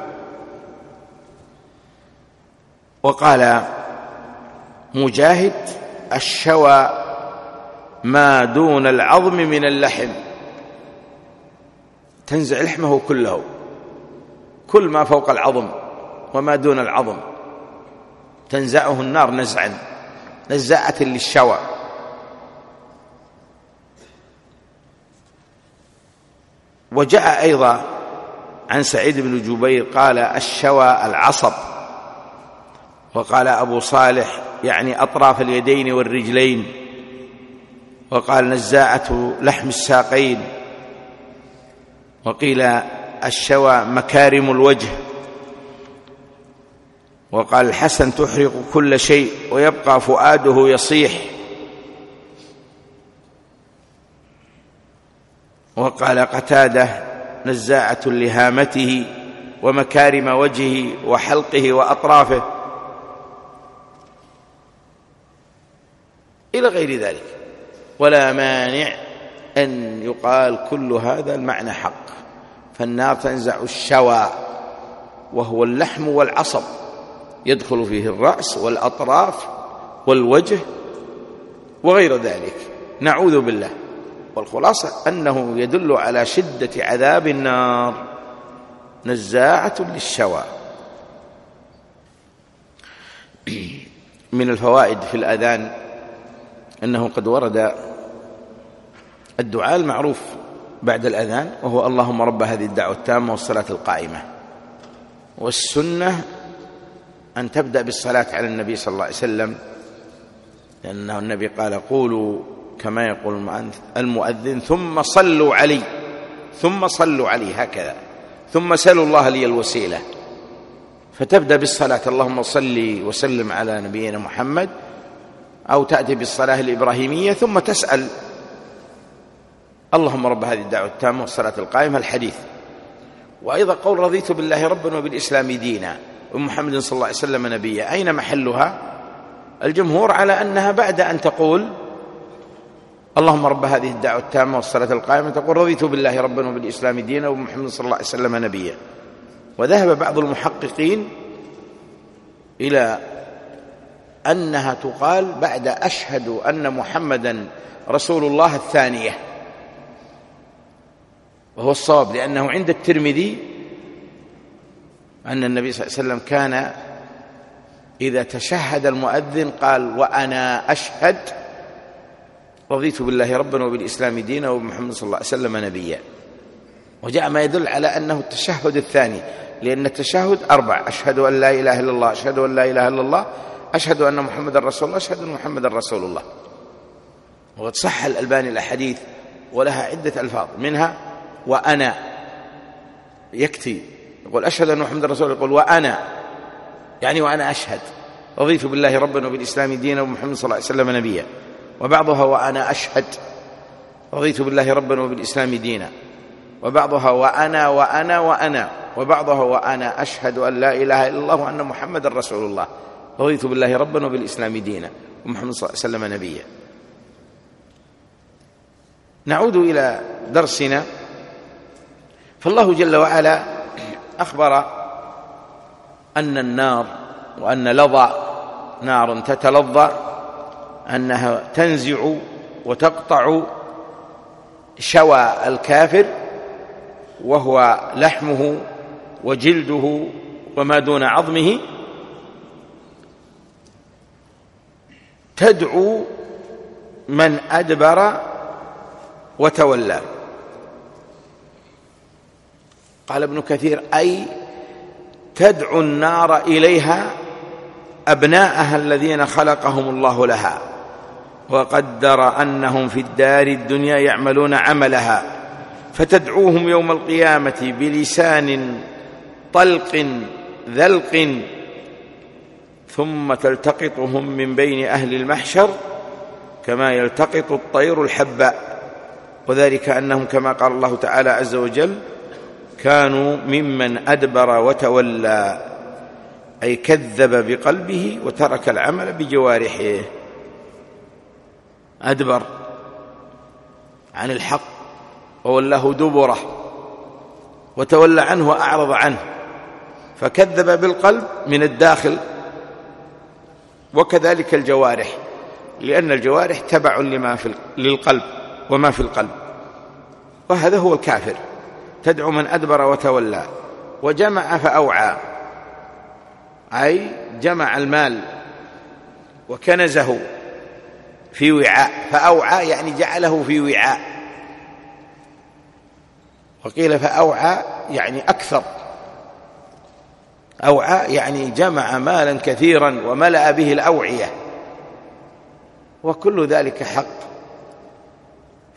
وقال مجاهد: الشوى ما دون العظم من اللحم. تنزع لحمه كله، كل ما فوق العظم وما دون العظم تنزعه النار نزعا، نزاعة للشوى. وجاء أيضا عن سعيد بن جبير قال: الشوى العصب. وقال أبو صالح: يعني أطراف اليدين والرجلين. وقال نزاعة لحم الساقين، وقيل الشوى مكارم الوجه، وقال الحسن تحرق كل شيء ويبقى فؤاده يصيح، وقال قتادة نزاعة لهامته ومكارم وجهه وحلقه وأطرافه، إلى غير ذلك. ولا مانع أن يقال كل هذا المعنى حق. فالنار تنزع الشوى وهو اللحم والعصب، يدخل فيه الرأس والأطراف والوجه وغير ذلك، نعوذ بالله. والخلاصة أنه يدل على شدة عذاب النار، نزاعة للشوى. من الفوائد في الأذان أنه قد ورد الدعاء المعروف بعد الأذان، وهو اللهم رب هذه الدعوة التامة والصلاة القائمة. والسنة أن تبدأ بالصلاة على النبي صلى الله عليه وسلم، لأنه النبي قال قولوا كما يقول المؤذن ثم صلوا علي، ثم صلوا علي هكذا، ثم سلوا الله لي الوسيلة. فتبدأ بالصلاة اللهم صل وسلم على نبينا محمد، أو تأتي بالصلاة الإبراهيمية ثم تسأل اللهم رب هذه الدعوة التامة والصلاة القائمة، الحديث. وأيضا قول رضيت بالله ربا وبالإسلام دينا ومحمد صلى الله عليه وسلم نبيا، أين محلها؟ الجمهور على أنها بعد أن تقول اللهم رب هذه الدعوة التامة والصلاة القائمة تقول رضيت بالله ربا وبالإسلام دينا ومحمد صلى الله عليه وسلم نبيا. وذهب بعض المحققين إلى أنها تقال بعد أشهد أن محمدا رسول الله الثانية، وهو الصواب، لأنه عند الترمذي أن النبي صلى الله عليه وسلم كان إذا تشهد المؤذن قال وأنا أشهد رضيت بالله ربا وبالإسلام دينا وبمحمد صلى الله عليه وسلم نبيا. وجاء ما يدل على أنه التشهد الثاني، لأن التشهد 4: أشهد أن لا إله إلا الله، أشهد أن لا إله إلا الله، أشهد أن محمد رسول الله، أشهد أن محمد رسول الله. وقد صح الألباني الأحاديث ولها عدة ألفاظ، منها وأنا، يكتي يقول أشهد أن محمد رسول الله، يقول وأنا، يعني وأنا أشهد رضيت بالله ربا وبالإسلام دينا ومحمد صلى الله عليه وسلم نبيا. وبعضها وأنا أشهد رضيت بالله ربا وبالإسلام دينا، وبعضها وأنا وأنا وأنا، وبعضها وأنا أشهد أن لا إله إلا الله وأن محمد رسول الله، رضيت بالله ربا وبالإسلام دينا ومحمد صلى الله عليه وسلم نبيا. نعود إلى درسنا. فالله جل وعلا أخبر أن النار، وأن لظى نار تتلظى، أنها تنزع وتقطع شوى الكافر، وهو لحمه وجلده وما دون عظمه، تدعو من أدبر وتولى. قال ابن كثير أي تدعو النار إليها أبناءها الذين خلقهم الله لها، وقدر أنهم في الدار الدنيا يعملون عملها، فتدعوهم يوم القيامة بلسان طلق ذلق، ثم تلتقطهم من بين أهل المحشر كما يلتقط الطير الحباء. وذلك أنهم كما قال الله تعالى عز وجل كانوا ممن أدبر وتولى، أي كذب بقلبه وترك العمل بجوارحه. أدبر عن الحق وولاه دبره، وتولى عنه وأعرض عنه، فكذب بالقلب من الداخل، وكذلك الجوارح، لأن الجوارح تبع للقلب وما في القلب، وهذا هو الكافر. تدعو من أدبر وتولى. وجمع فأوعى، أي جمع المال وكنزه في وعاء، فأوعى يعني جعله في وعاء، وقيل فأوعى يعني أكثر. أوعى يعني جمع مالا كثيرا وملأ به الأوعية، وكل ذلك حق،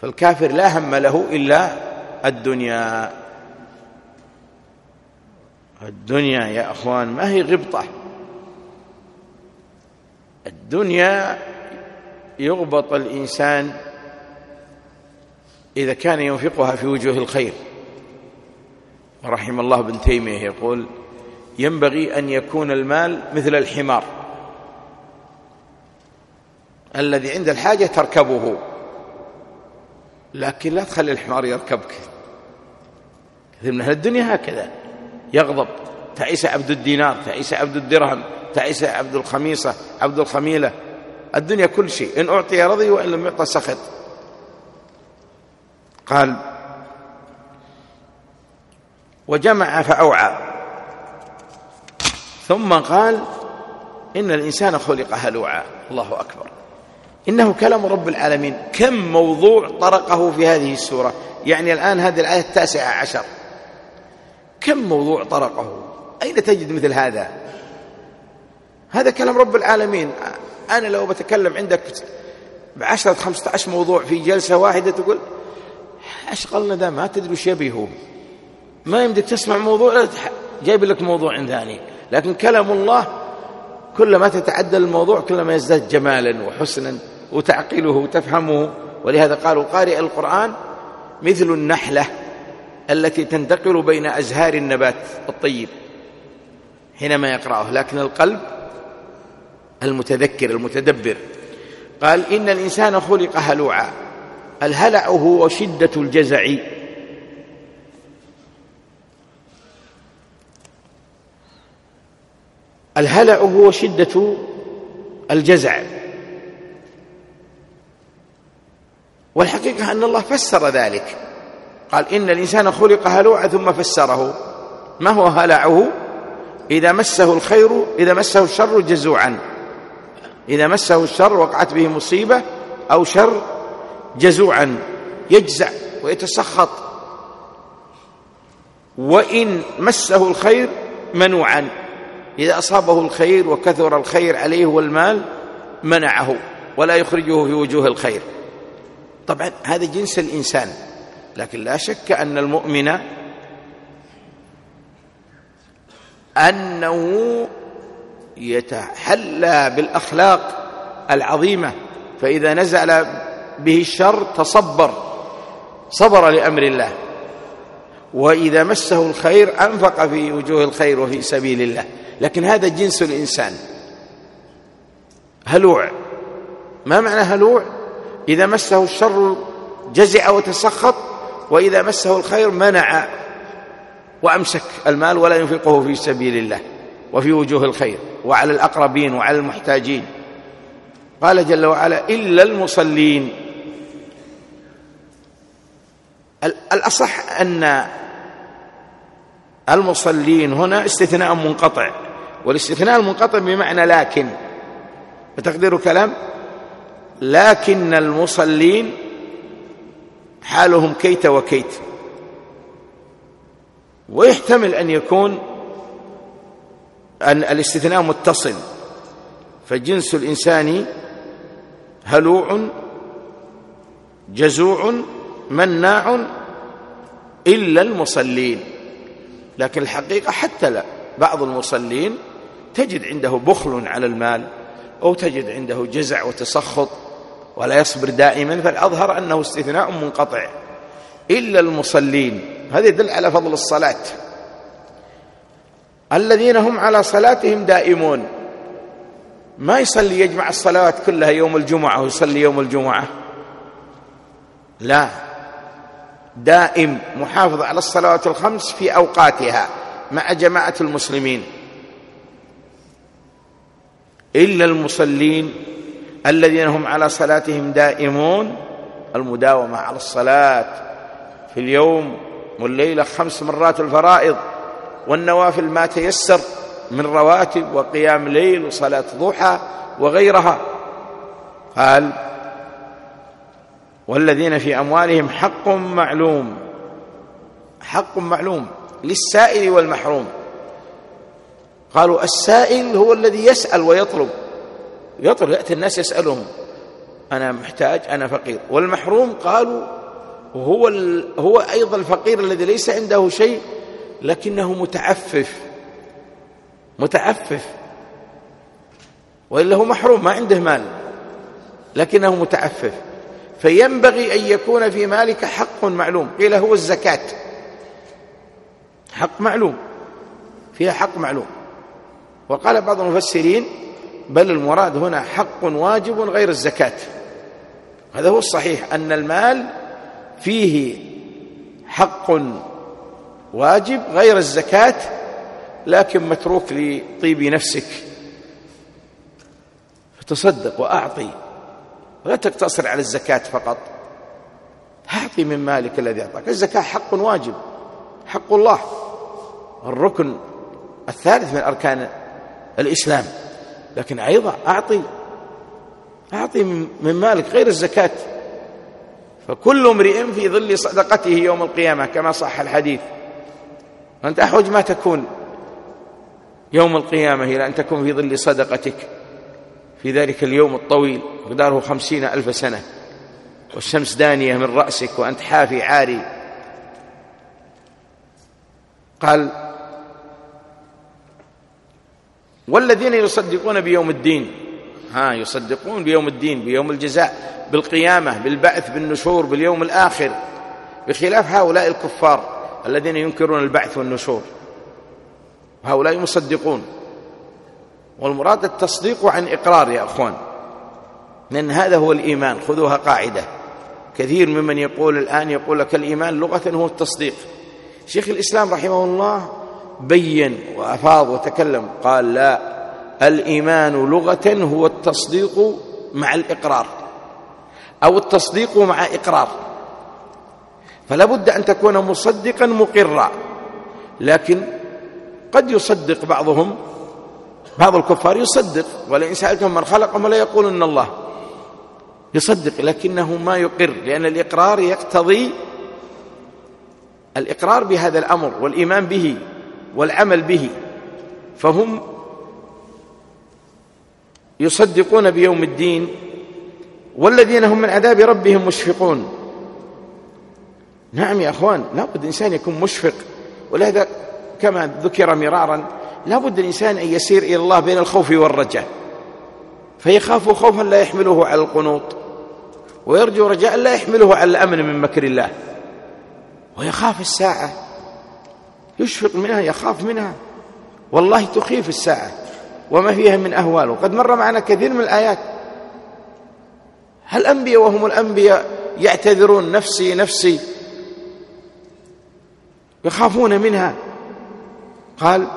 فالكافر لا هم له إلا الدنيا. الدنيا يا أخوان ما هي غبطة، الدنيا يغبط الإنسان إذا كان ينفقها في وجوه الخير. ورحم الله ابن تيمية يقول: ينبغي أن يكون المال مثل الحمار الذي عند الحاجة تركبه، لكن لا تخلي الحمار يركبك. كثير من أهل الدنيا هكذا يغضب: تعيس عبد الدينار، تعيس عبد الدرهم، تعيس عبد الخميصة، عبد الخميلة. الدنيا كل شيء، إن أعطي رضي وإن لم يعطى سخط. قال: وجمع فأوعى، ثم قال: إن الإنسان خلق هلوعا. الله أكبر، إنه كلام رب العالمين. كم موضوع طرقه في هذه السورة، يعني الآن هذه الآية 19، كم موضوع طرقه. أين تجد مثل هذا؟ هذا كلام رب العالمين. أنا لو بتكلم عندك ب10 15 موضوع في جلسة واحدة تقول أشغلنا ده، ما تدري وش يبيه، ما يمدك تسمع موضوع جايب لك موضوع ثاني. لكن كلام الله كلما تتعدل الموضوع كلما يزداد جمالا وحسنا وتعقله وتفهمه. ولهذا قالوا: قارئ القرآن مثل النحلة التي تنتقل بين أزهار النبات الطيب حينما يقرأه، لكن القلب المتذكر المتدبر. قال: إن الإنسان خلق هلوعا. الهلع هو شدة الجزع، الهلع هو شدة الجزع. والحقيقة أن الله فسر ذلك، قال: إن الإنسان خلق هلوعا، ثم فسره. ما هو هلعه؟ إذا مسه الخير، إذا مسه الشر جزوعا، إذا مسه الشر وقعت به مصيبة أو شر جزوعا، يجزع ويتسخط. وإن مسه الخير منوعا، إذا أصابه الخير وكثر الخير عليه والمال منعه ولا يخرجه في وجوه الخير. طبعا هذا جنس الإنسان، لكن لا شك أن المؤمن أنه يتحلى بالأخلاق العظيمة، فإذا نزل به الشر صبر لأمر الله، وإذا مسه الخير أنفق في وجوه الخير وفي سبيل الله. لكن هذا جنس الإنسان هلوع. ما معنى هلوع؟ إذا مسه الشر جزع وتسخط، وإذا مسه الخير منع وأمسك المال ولا ينفقه في سبيل الله وفي وجوه الخير وعلى الأقربين وعلى المحتاجين. قال جل وعلا: إلا المصلين. الأصح أن المصلين هنا استثناء منقطع، والاستثناء المنقطع بمعنى لكن، فتقدير كلام: لكن المصلين حالهم كيت وكيت. ويحتمل أن يكون أن الاستثناء متصل، فجنس الإنسان هلوع جزوع مناع إلا المصلين. لكن الحقيقة حتى لا، بعض المصلين تجد عنده بخل على المال، أو تجد عنده جزع وتسخط ولا يصبر دائما، فالأظهر أنه استثناء منقطع. إلا المصلين، هذا يدل على فضل الصلاة. الذين هم على صلاتهم دائمون، ما يصلي يجمع الصلوات كلها يوم الجمعة ويصلي يوم الجمعة، لا، دائم محافظ على الصلوات الخمس في أوقاتها مع جماعة المسلمين. إلا المصلين الذين هم على صلاتهم دائمون، المداومة على الصلاة في اليوم والليلة 5 مرات الفرائض، والنوافل ما تيسر من رواتب وقيام ليل وصلاة ضحى وغيرها. قال: والذين في أموالهم حق معلوم، حق معلوم للسائل والمحروم. قالوا: السائل هو الذي يسأل ويطلب، يأتي الناس يسألهم، أنا محتاج، أنا فقير. والمحروم قالوا هو أيضا الفقير الذي ليس عنده شيء لكنه متعفف، وإلا هو محروم ما عنده مال لكنه متعفف، فينبغي أن يكون في مالك حق معلوم. قيل هو الزكاة، حق معلوم، فيها حق معلوم. وقال بعض المفسرين بل المراد هنا حق واجب غير الزكاة. هذا هو الصحيح، أن المال فيه حق واجب غير الزكاة، لكن متروك لطيب نفسك، فتصدق وأعطي، لا تقتصر على الزكاة فقط، أعطي من مالك الذي أعطاك. الزكاة حق واجب، حق الله، الركن الثالث من أركان الإسلام، لكن أيضا أعطي من مالك غير الزكاة. فكل امرئ في ظل صدقته يوم القيامة كما صح الحديث. أنت أحوج ما تكون يوم القيامة إلى أن تكون في ظل صدقتك في ذلك اليوم الطويل مقداره 50,000 سنة، والشمس دانية من رأسك وأنت حافي عاري. قال والذين يصدقون بيوم الدين، يصدقون بيوم الدين، بيوم الجزاء، بالقيامة، بالبعث، بالنشور، باليوم الآخر، بخلاف هؤلاء الكفار الذين ينكرون البعث والنشور، هؤلاء مصدقون. والمراد التصديق عن إقرار يا أخوان، لأن هذا هو الإيمان، خذوها قاعدة. كثير ممن يقول الآن يقول لك الإيمان لغة هو التصديق. شيخ الإسلام رحمه الله بين وأفاض وتكلم، قال لا، الإيمان لغة هو التصديق مع الإقرار، أو التصديق مع إقرار. فلا بد أن تكون مصدقا مقرا، لكن قد يصدق بعض الكفار يصدق، ولئن سألتهم من خلقهم لا يقولون الله، يصدق لكنه ما يقر، لأن الإقرار يقتضي الإقرار بهذا الأمر والإيمان به والعمل به. فهم يصدقون بيوم الدين، والذين هم من عذاب ربهم مشفقون. نعم يا أخوان، لا بد الإنسان يكون مشفق، ولهذا كما ذكر مرارا لا بد الإنسان أن يسير إلى الله بين الخوف والرجاء، فيخاف خوفا لا يحمله على القنوط، ويرجو رجاء لا يحمله على الأمن من مكر الله، ويخاف الساعة، يشفق منها، يخاف منها، والله تخيف الساعة وما فيها من أهوال. وقد مر معنا كثير من الآيات، الأنبياء وهم الأنبياء يعتذرون نفسي نفسي، يخافون منها. قال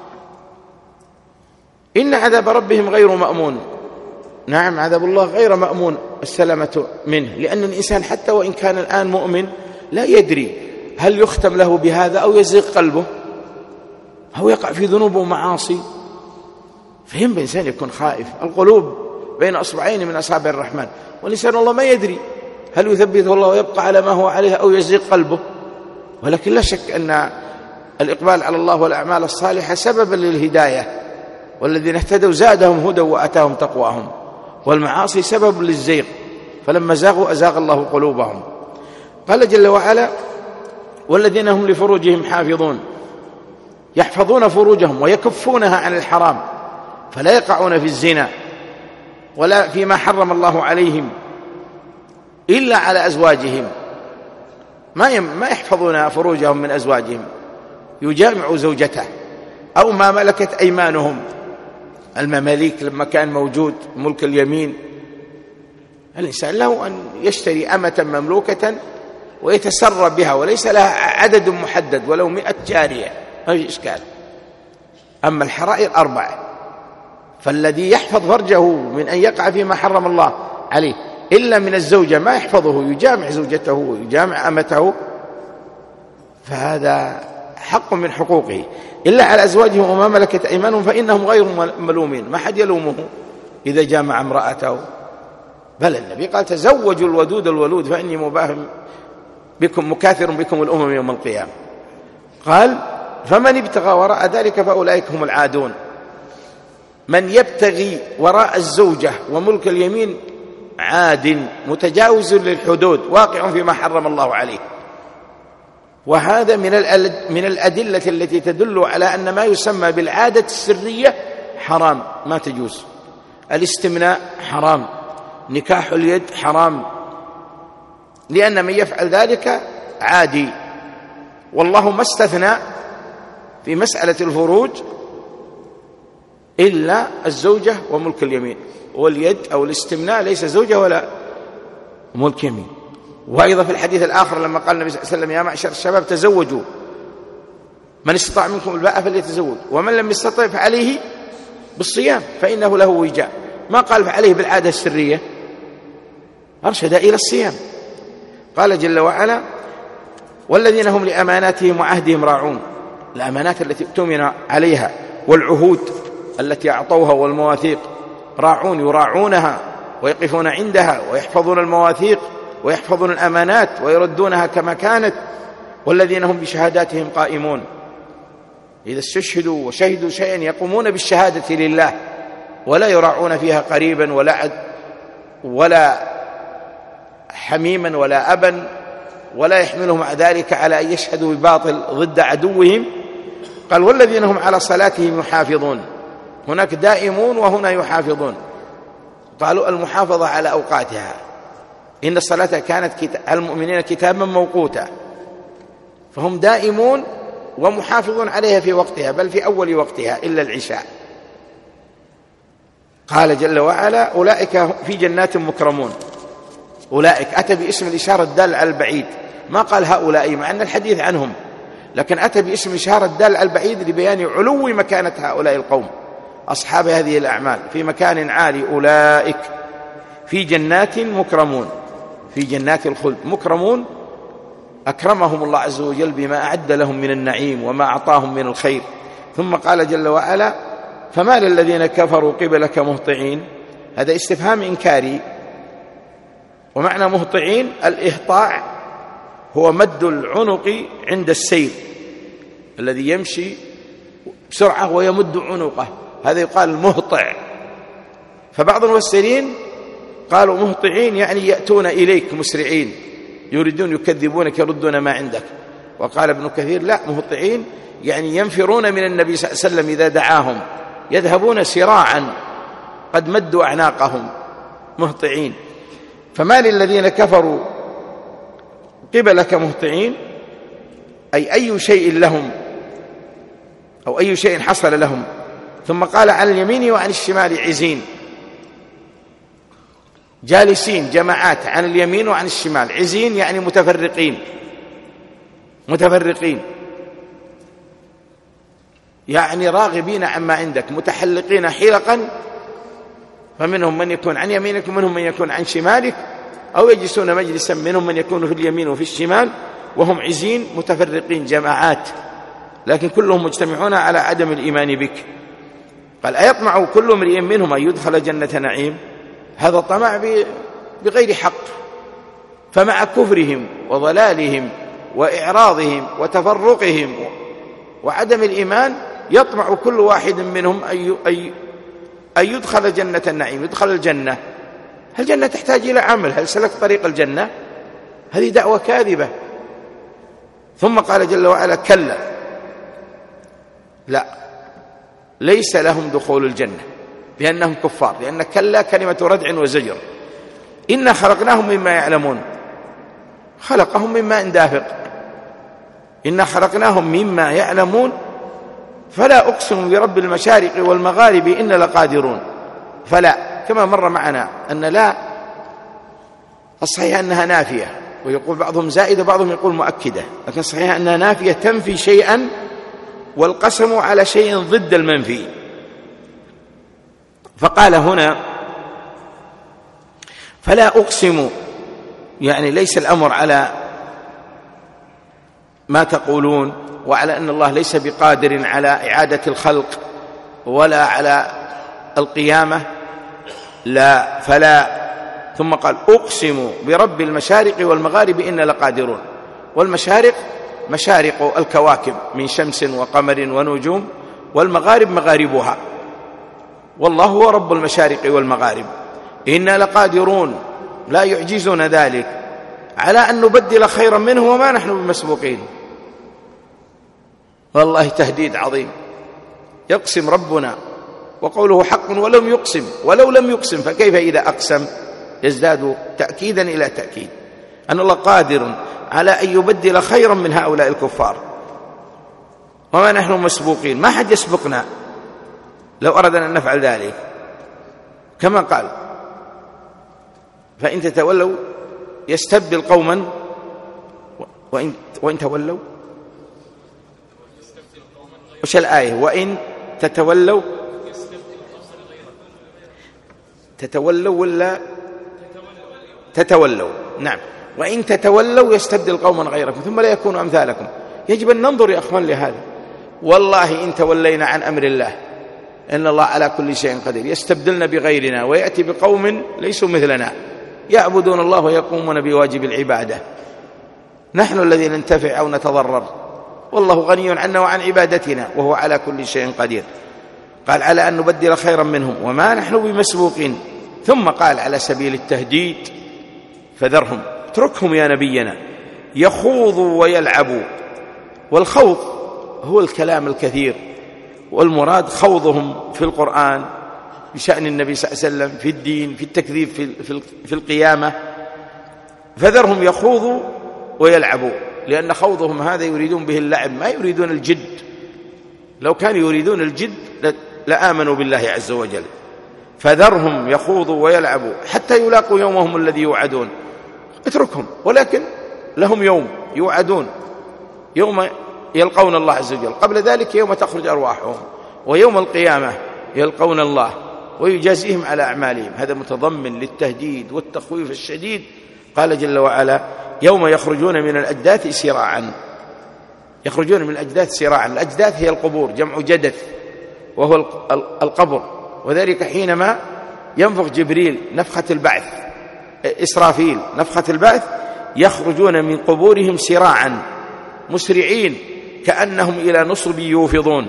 إن عذاب ربهم غير مأمون. نعم، عذاب الله غير مأمون السلامة منه، لأن الإنسان حتى وإن كان الآن مؤمن لا يدري هل يختم له بهذا أو يزيغ قلبه أو يقع في ذنوب ومعاصي، فينبغي الإنسان يكون خائف. القلوب بين أصبعين من أصابع الرحمن، والإنسان والله ما يدري هل يثبته الله ويبقى على ما هو عليه أو يزيغ قلبه. ولكن لا شك أن الإقبال على الله والأعمال الصالحة سببا للهداية، والذين اهتدوا زادهم هدى وأتاهم تقواهم، والمعاصي سبب للزيغ، فلما زاغوا أزاغ الله قلوبهم. قال جل وعلا والذين هم لفروجهم حافظون، يحفظون فروجهم ويكفونها عن الحرام، فلا يقعون في الزنا ولا فيما حرم الله عليهم إلا على أزواجهم، ما يحفظون فروجهم من أزواجهم، يجامع زوجته أو ما ملكت أيمانهم، المماليك لما كان موجود ملك اليمين، الإنسان له أن يشتري أمة مملوكة ويتسرى بها وليس لها عدد محدد ولو 100 جارية، ما في إشكال. أما الحرائر 4، فالذي يحفظ فرجه من أن يقع فيما حرم الله عليه إلا من الزوجة ما يحفظه، يجامع زوجته ويجامع أمته، فهذا حق من حقوقه، إلا على أزواجهم وما ملكت أيمانهم فإنهم غير ملومين. ما حد يلومه إذا جامع امرأته، بل النبي قال تزوجوا الودود الولود فإني بكم مكاثر بكم الأمم يوم القيامة. قال فمن ابتغى وراء ذلك فأولئك هم العادون. من يبتغي وراء الزوجة وملك اليمين عاد متجاوز للحدود واقع فيما حرم الله عليه. وهذا من الأدلة التي تدل على أن ما يسمى بالعادة السرية حرام، ما تجوز. الاستمناء حرام، نكاح اليد حرام، لأن من يفعل ذلك عادي. والله ما استثنى في مسألة الفروج إلا الزوجة وملك اليمين، واليد أو الاستمناء ليس زوجة ولا ملك يمين. وأيضا في الحديث الآخر لما قال النبي صلى الله عليه وسلم: يا معشر الشباب تزوجوا، من استطاع منكم الباءة فليتزوج، ومن لم يستطع فعليه بالصيام فإنه له وجاء. ما قال فعليه بالعادة السرية، أرشد إلى الصيام. قال جل وعلا: والذين هم لأماناتهم وعهدهم راعون. الأمانات التي اؤتمن عليها والعهود التي أعطوها والمواثيق، راعون، يراعونها ويقفون عندها ويحفظون المواثيق ويحفظون الأمانات ويردونها كما كانت. والذين هم بشهاداتهم قائمون، إذا استشهدوا وشهدوا شيئا يقومون بالشهادة لله ولا يراعون فيها قريبا ولا حميما ولا أبا، ولا يحملهم مع ذلك على أن يشهدوا بباطل ضد عدوهم. قال: والذين هم على صلاتهم يحافظون. هناك دائمون وهنا يحافظون. قالوا المحافظة على أوقاتها، إن الصلاة كانت على المؤمنين كتابا موقوتا، فهم دائمون ومحافظون عليها في وقتها، بل في أول وقتها إلا العشاء. قال جل وعلا: أولئك في جنات مكرمون. أولئك أتى باسم الإشارة الدال على البعيد، ما قال هؤلاء مع أن الحديث عنهم، لكن أتى باسم الإشارة الدال على البعيد لبيان علو مكانة هؤلاء القوم أصحاب هذه الأعمال في مكان عالي. أولئك في جنات مكرمون، في جنات الخلد. مكرمون أكرمهم الله عز وجل بما أعد لهم من النعيم وما أعطاهم من الخير. ثم قال جل وعلا: فما للذين كفروا قبلك مهطعين. هذا استفهام إنكاري، ومعنى مهطعين الإهطاع هو مد العنق عند السير، الذي يمشي بسرعة ويمد عنقه، هذا يقال مهطع. فبعض المفسرين قالوا مهطعين يعني يأتون إليك مسرعين، يريدون يكذبونك يردون ما عندك. وقال ابن كثير: لا، مهطعين يعني ينفرون من النبي صلى الله عليه وسلم إذا دعاهم، يذهبون سراعا قد مدوا أعناقهم مهطعين. فما للذين كفروا قبلك مهطعين، أي شيء لهم أو أي شيء حصل لهم. ثم قال: عن اليمين وعن الشمال عزين، جالسين جماعات عن اليمين وعن الشمال. عزين يعني متفرقين، يعني راغبين عما عندك، متحلقين حلقا، فمنهم من يكون عن يمينك ومنهم من يكون عن شمالك، أو يجلسون مجلسا منهم من يكون في اليمين وفي الشمال، وهم عزين متفرقين جماعات، لكن كلهم مجتمعون على عدم الإيمان بك. قال: أيطمع كل امرئ منهم أن يدخل جنة نعيم. هذا طمع بغير حق. فمع كفرهم وضلالهم وإعراضهم وتفرقهم وعدم الإيمان يطمع كل واحد منهم أن يدخل جنة النعيم، يدخل الجنة. الجنة تحتاج إلى عمل، هل سلك طريق الجنة؟ هذه دعوة كاذبة. ثم قال جل وعلا: كلا، لا، ليس لهم دخول الجنة لأنهم كفار، لأن كلا كلمة ردع وزجر. إنا خلقناهم مما يعلمون، خلقهم من ماء دافق. إنا خلقناهم مما يعلمون، فلا أقسم برب المشارق والمغارب إن لقادرون. فلا، كما مر معنا أن لا الصحيح أنها نافية، ويقول بعضهم زائدة وبعضهم يقول مؤكدة، لكن الصحيح أنها نافية تنفي شيئا، والقسم على شيء ضد المنفي. فقال هنا: فلا أقسم، يعني ليس الأمر على ما تقولون، وعلى أن الله ليس بقادر على إعادة الخلق ولا على القيامة، لا، فلا. ثم قال: أقسم برب المشارق والمغارب إن لقادرون. والمشارق مشارق الكواكب من شمس وقمر ونجوم، والمغارب مغاربها، والله هو رب المشارق والمغارب. إنا لقادرون لا يعجزنا ذلك على أن نبدل خيرا منه وما نحن بمسبوقين. والله تهديد عظيم. يقسم ربنا وقوله حق ولو لم يقسم فكيف إذا أقسم؟ يزداد تأكيدا إلى تأكيد أن الله قادر على أن يبدل خيرا من هؤلاء الكفار وما نحن مسبوقين. ما حد يسبقنا لو أردنا أن نفعل ذلك، كما قال فإن تتولوا يستبدل قوما وإن تولوا. وش الآية؟ وإن تتولوا ولا تتولوا؟ نعم، وإن تتولوا يستبدل قوما غيركم ثم لا يكونوا أمثالكم. يجب أن ننظر يا أخوان لهذا. والله إن تولينا عن أمر الله إن الله على كل شيء قدير يستبدلنا بغيرنا ويأتي بقوم ليسوا مثلنا يعبدون الله ويقومون بواجب العبادة. نحن الذين ننتفع أو نتضرر، والله غني عنا وعن عبادتنا وهو على كل شيء قدير. قال على أن نبدل خيرا منهم وما نحن بمسبوقين. ثم قال على سبيل التهديد فذرهم، اتركهم يا نبينا يخوضوا ويلعبوا. والخوض هو الكلام الكثير، والمراد خوضهم في القرآن بشأن النبي صلى الله عليه وسلم، في الدين، في التكذيب في القيامة. فذرهم يخوضوا ويلعبوا، لأن خوضهم هذا يريدون به اللعب ما يريدون الجد. لو كانوا يريدون الجد لآمنوا بالله عز وجل. فذرهم يخوضوا ويلعبوا حتى يلاقوا يومهم الذي يوعدون. اتركهم، ولكن لهم يوم يوعدون، يوم يلقون الله عز وجل. قبل ذلك يوم تخرج أرواحهم، ويوم القيامة يلقون الله ويجازيهم على أعمالهم. هذا متضمن للتهديد والتخويف الشديد. قال جل وعلا يوم يخرجون من الأجداث سراعا. يخرجون من الأجداث سراعا. الأجداث هي القبور، جمع جدث وهو القبر، وذلك حينما ينفخ جبريل نفخة البعث، إسرافيل نفخة البعث، يخرجون من قبورهم سراعا مسرعين كأنهم إلى نصب يوفضون.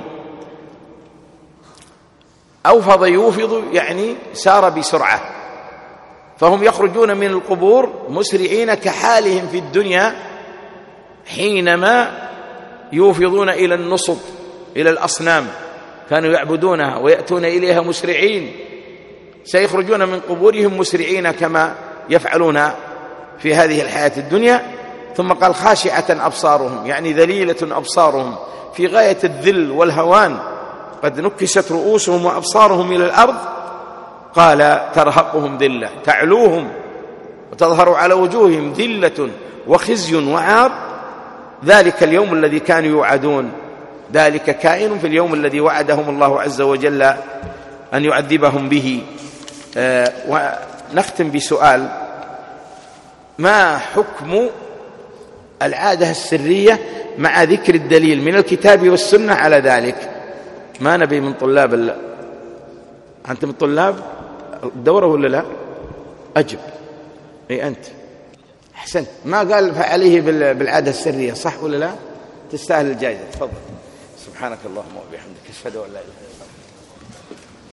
أوفض يوفض يعني سار بسرعة. فهم يخرجون من القبور مسرعين كحالهم في الدنيا حينما يوفضون إلى النصب، إلى الأصنام كانوا يعبدونها ويأتون إليها مسرعين. سيخرجون من قبورهم مسرعين كما يفعلون في هذه الحياة الدنيا. ثم قال خاشعة أبصارهم، يعني ذليلة أبصارهم في غاية الذل والهوان، قد نكست رؤوسهم وأبصارهم إلى الأرض. قال ترهقهم ذلة، تعلوهم وتظهر على وجوههم ذلة وخزي وعار. ذلك اليوم الذي كانوا يوعدون، ذلك كائن في اليوم الذي وعدهم الله عز وجل أن يعذبهم به. ونختم بسؤال: ما حكم العادة السرية مع ذكر الدليل من الكتاب والسنة على ذلك؟ ما نبي من طلاب أنت من طلاب الدورة ولا لا؟ أجب. أي أنت أحسنت. ما قال فعليه بالعادة السرية، صح ولا لا؟ تستاهل الجائزة. تفضل. سبحانك اللهم وبحمدك، أشهد أن لا إله إلا أنت.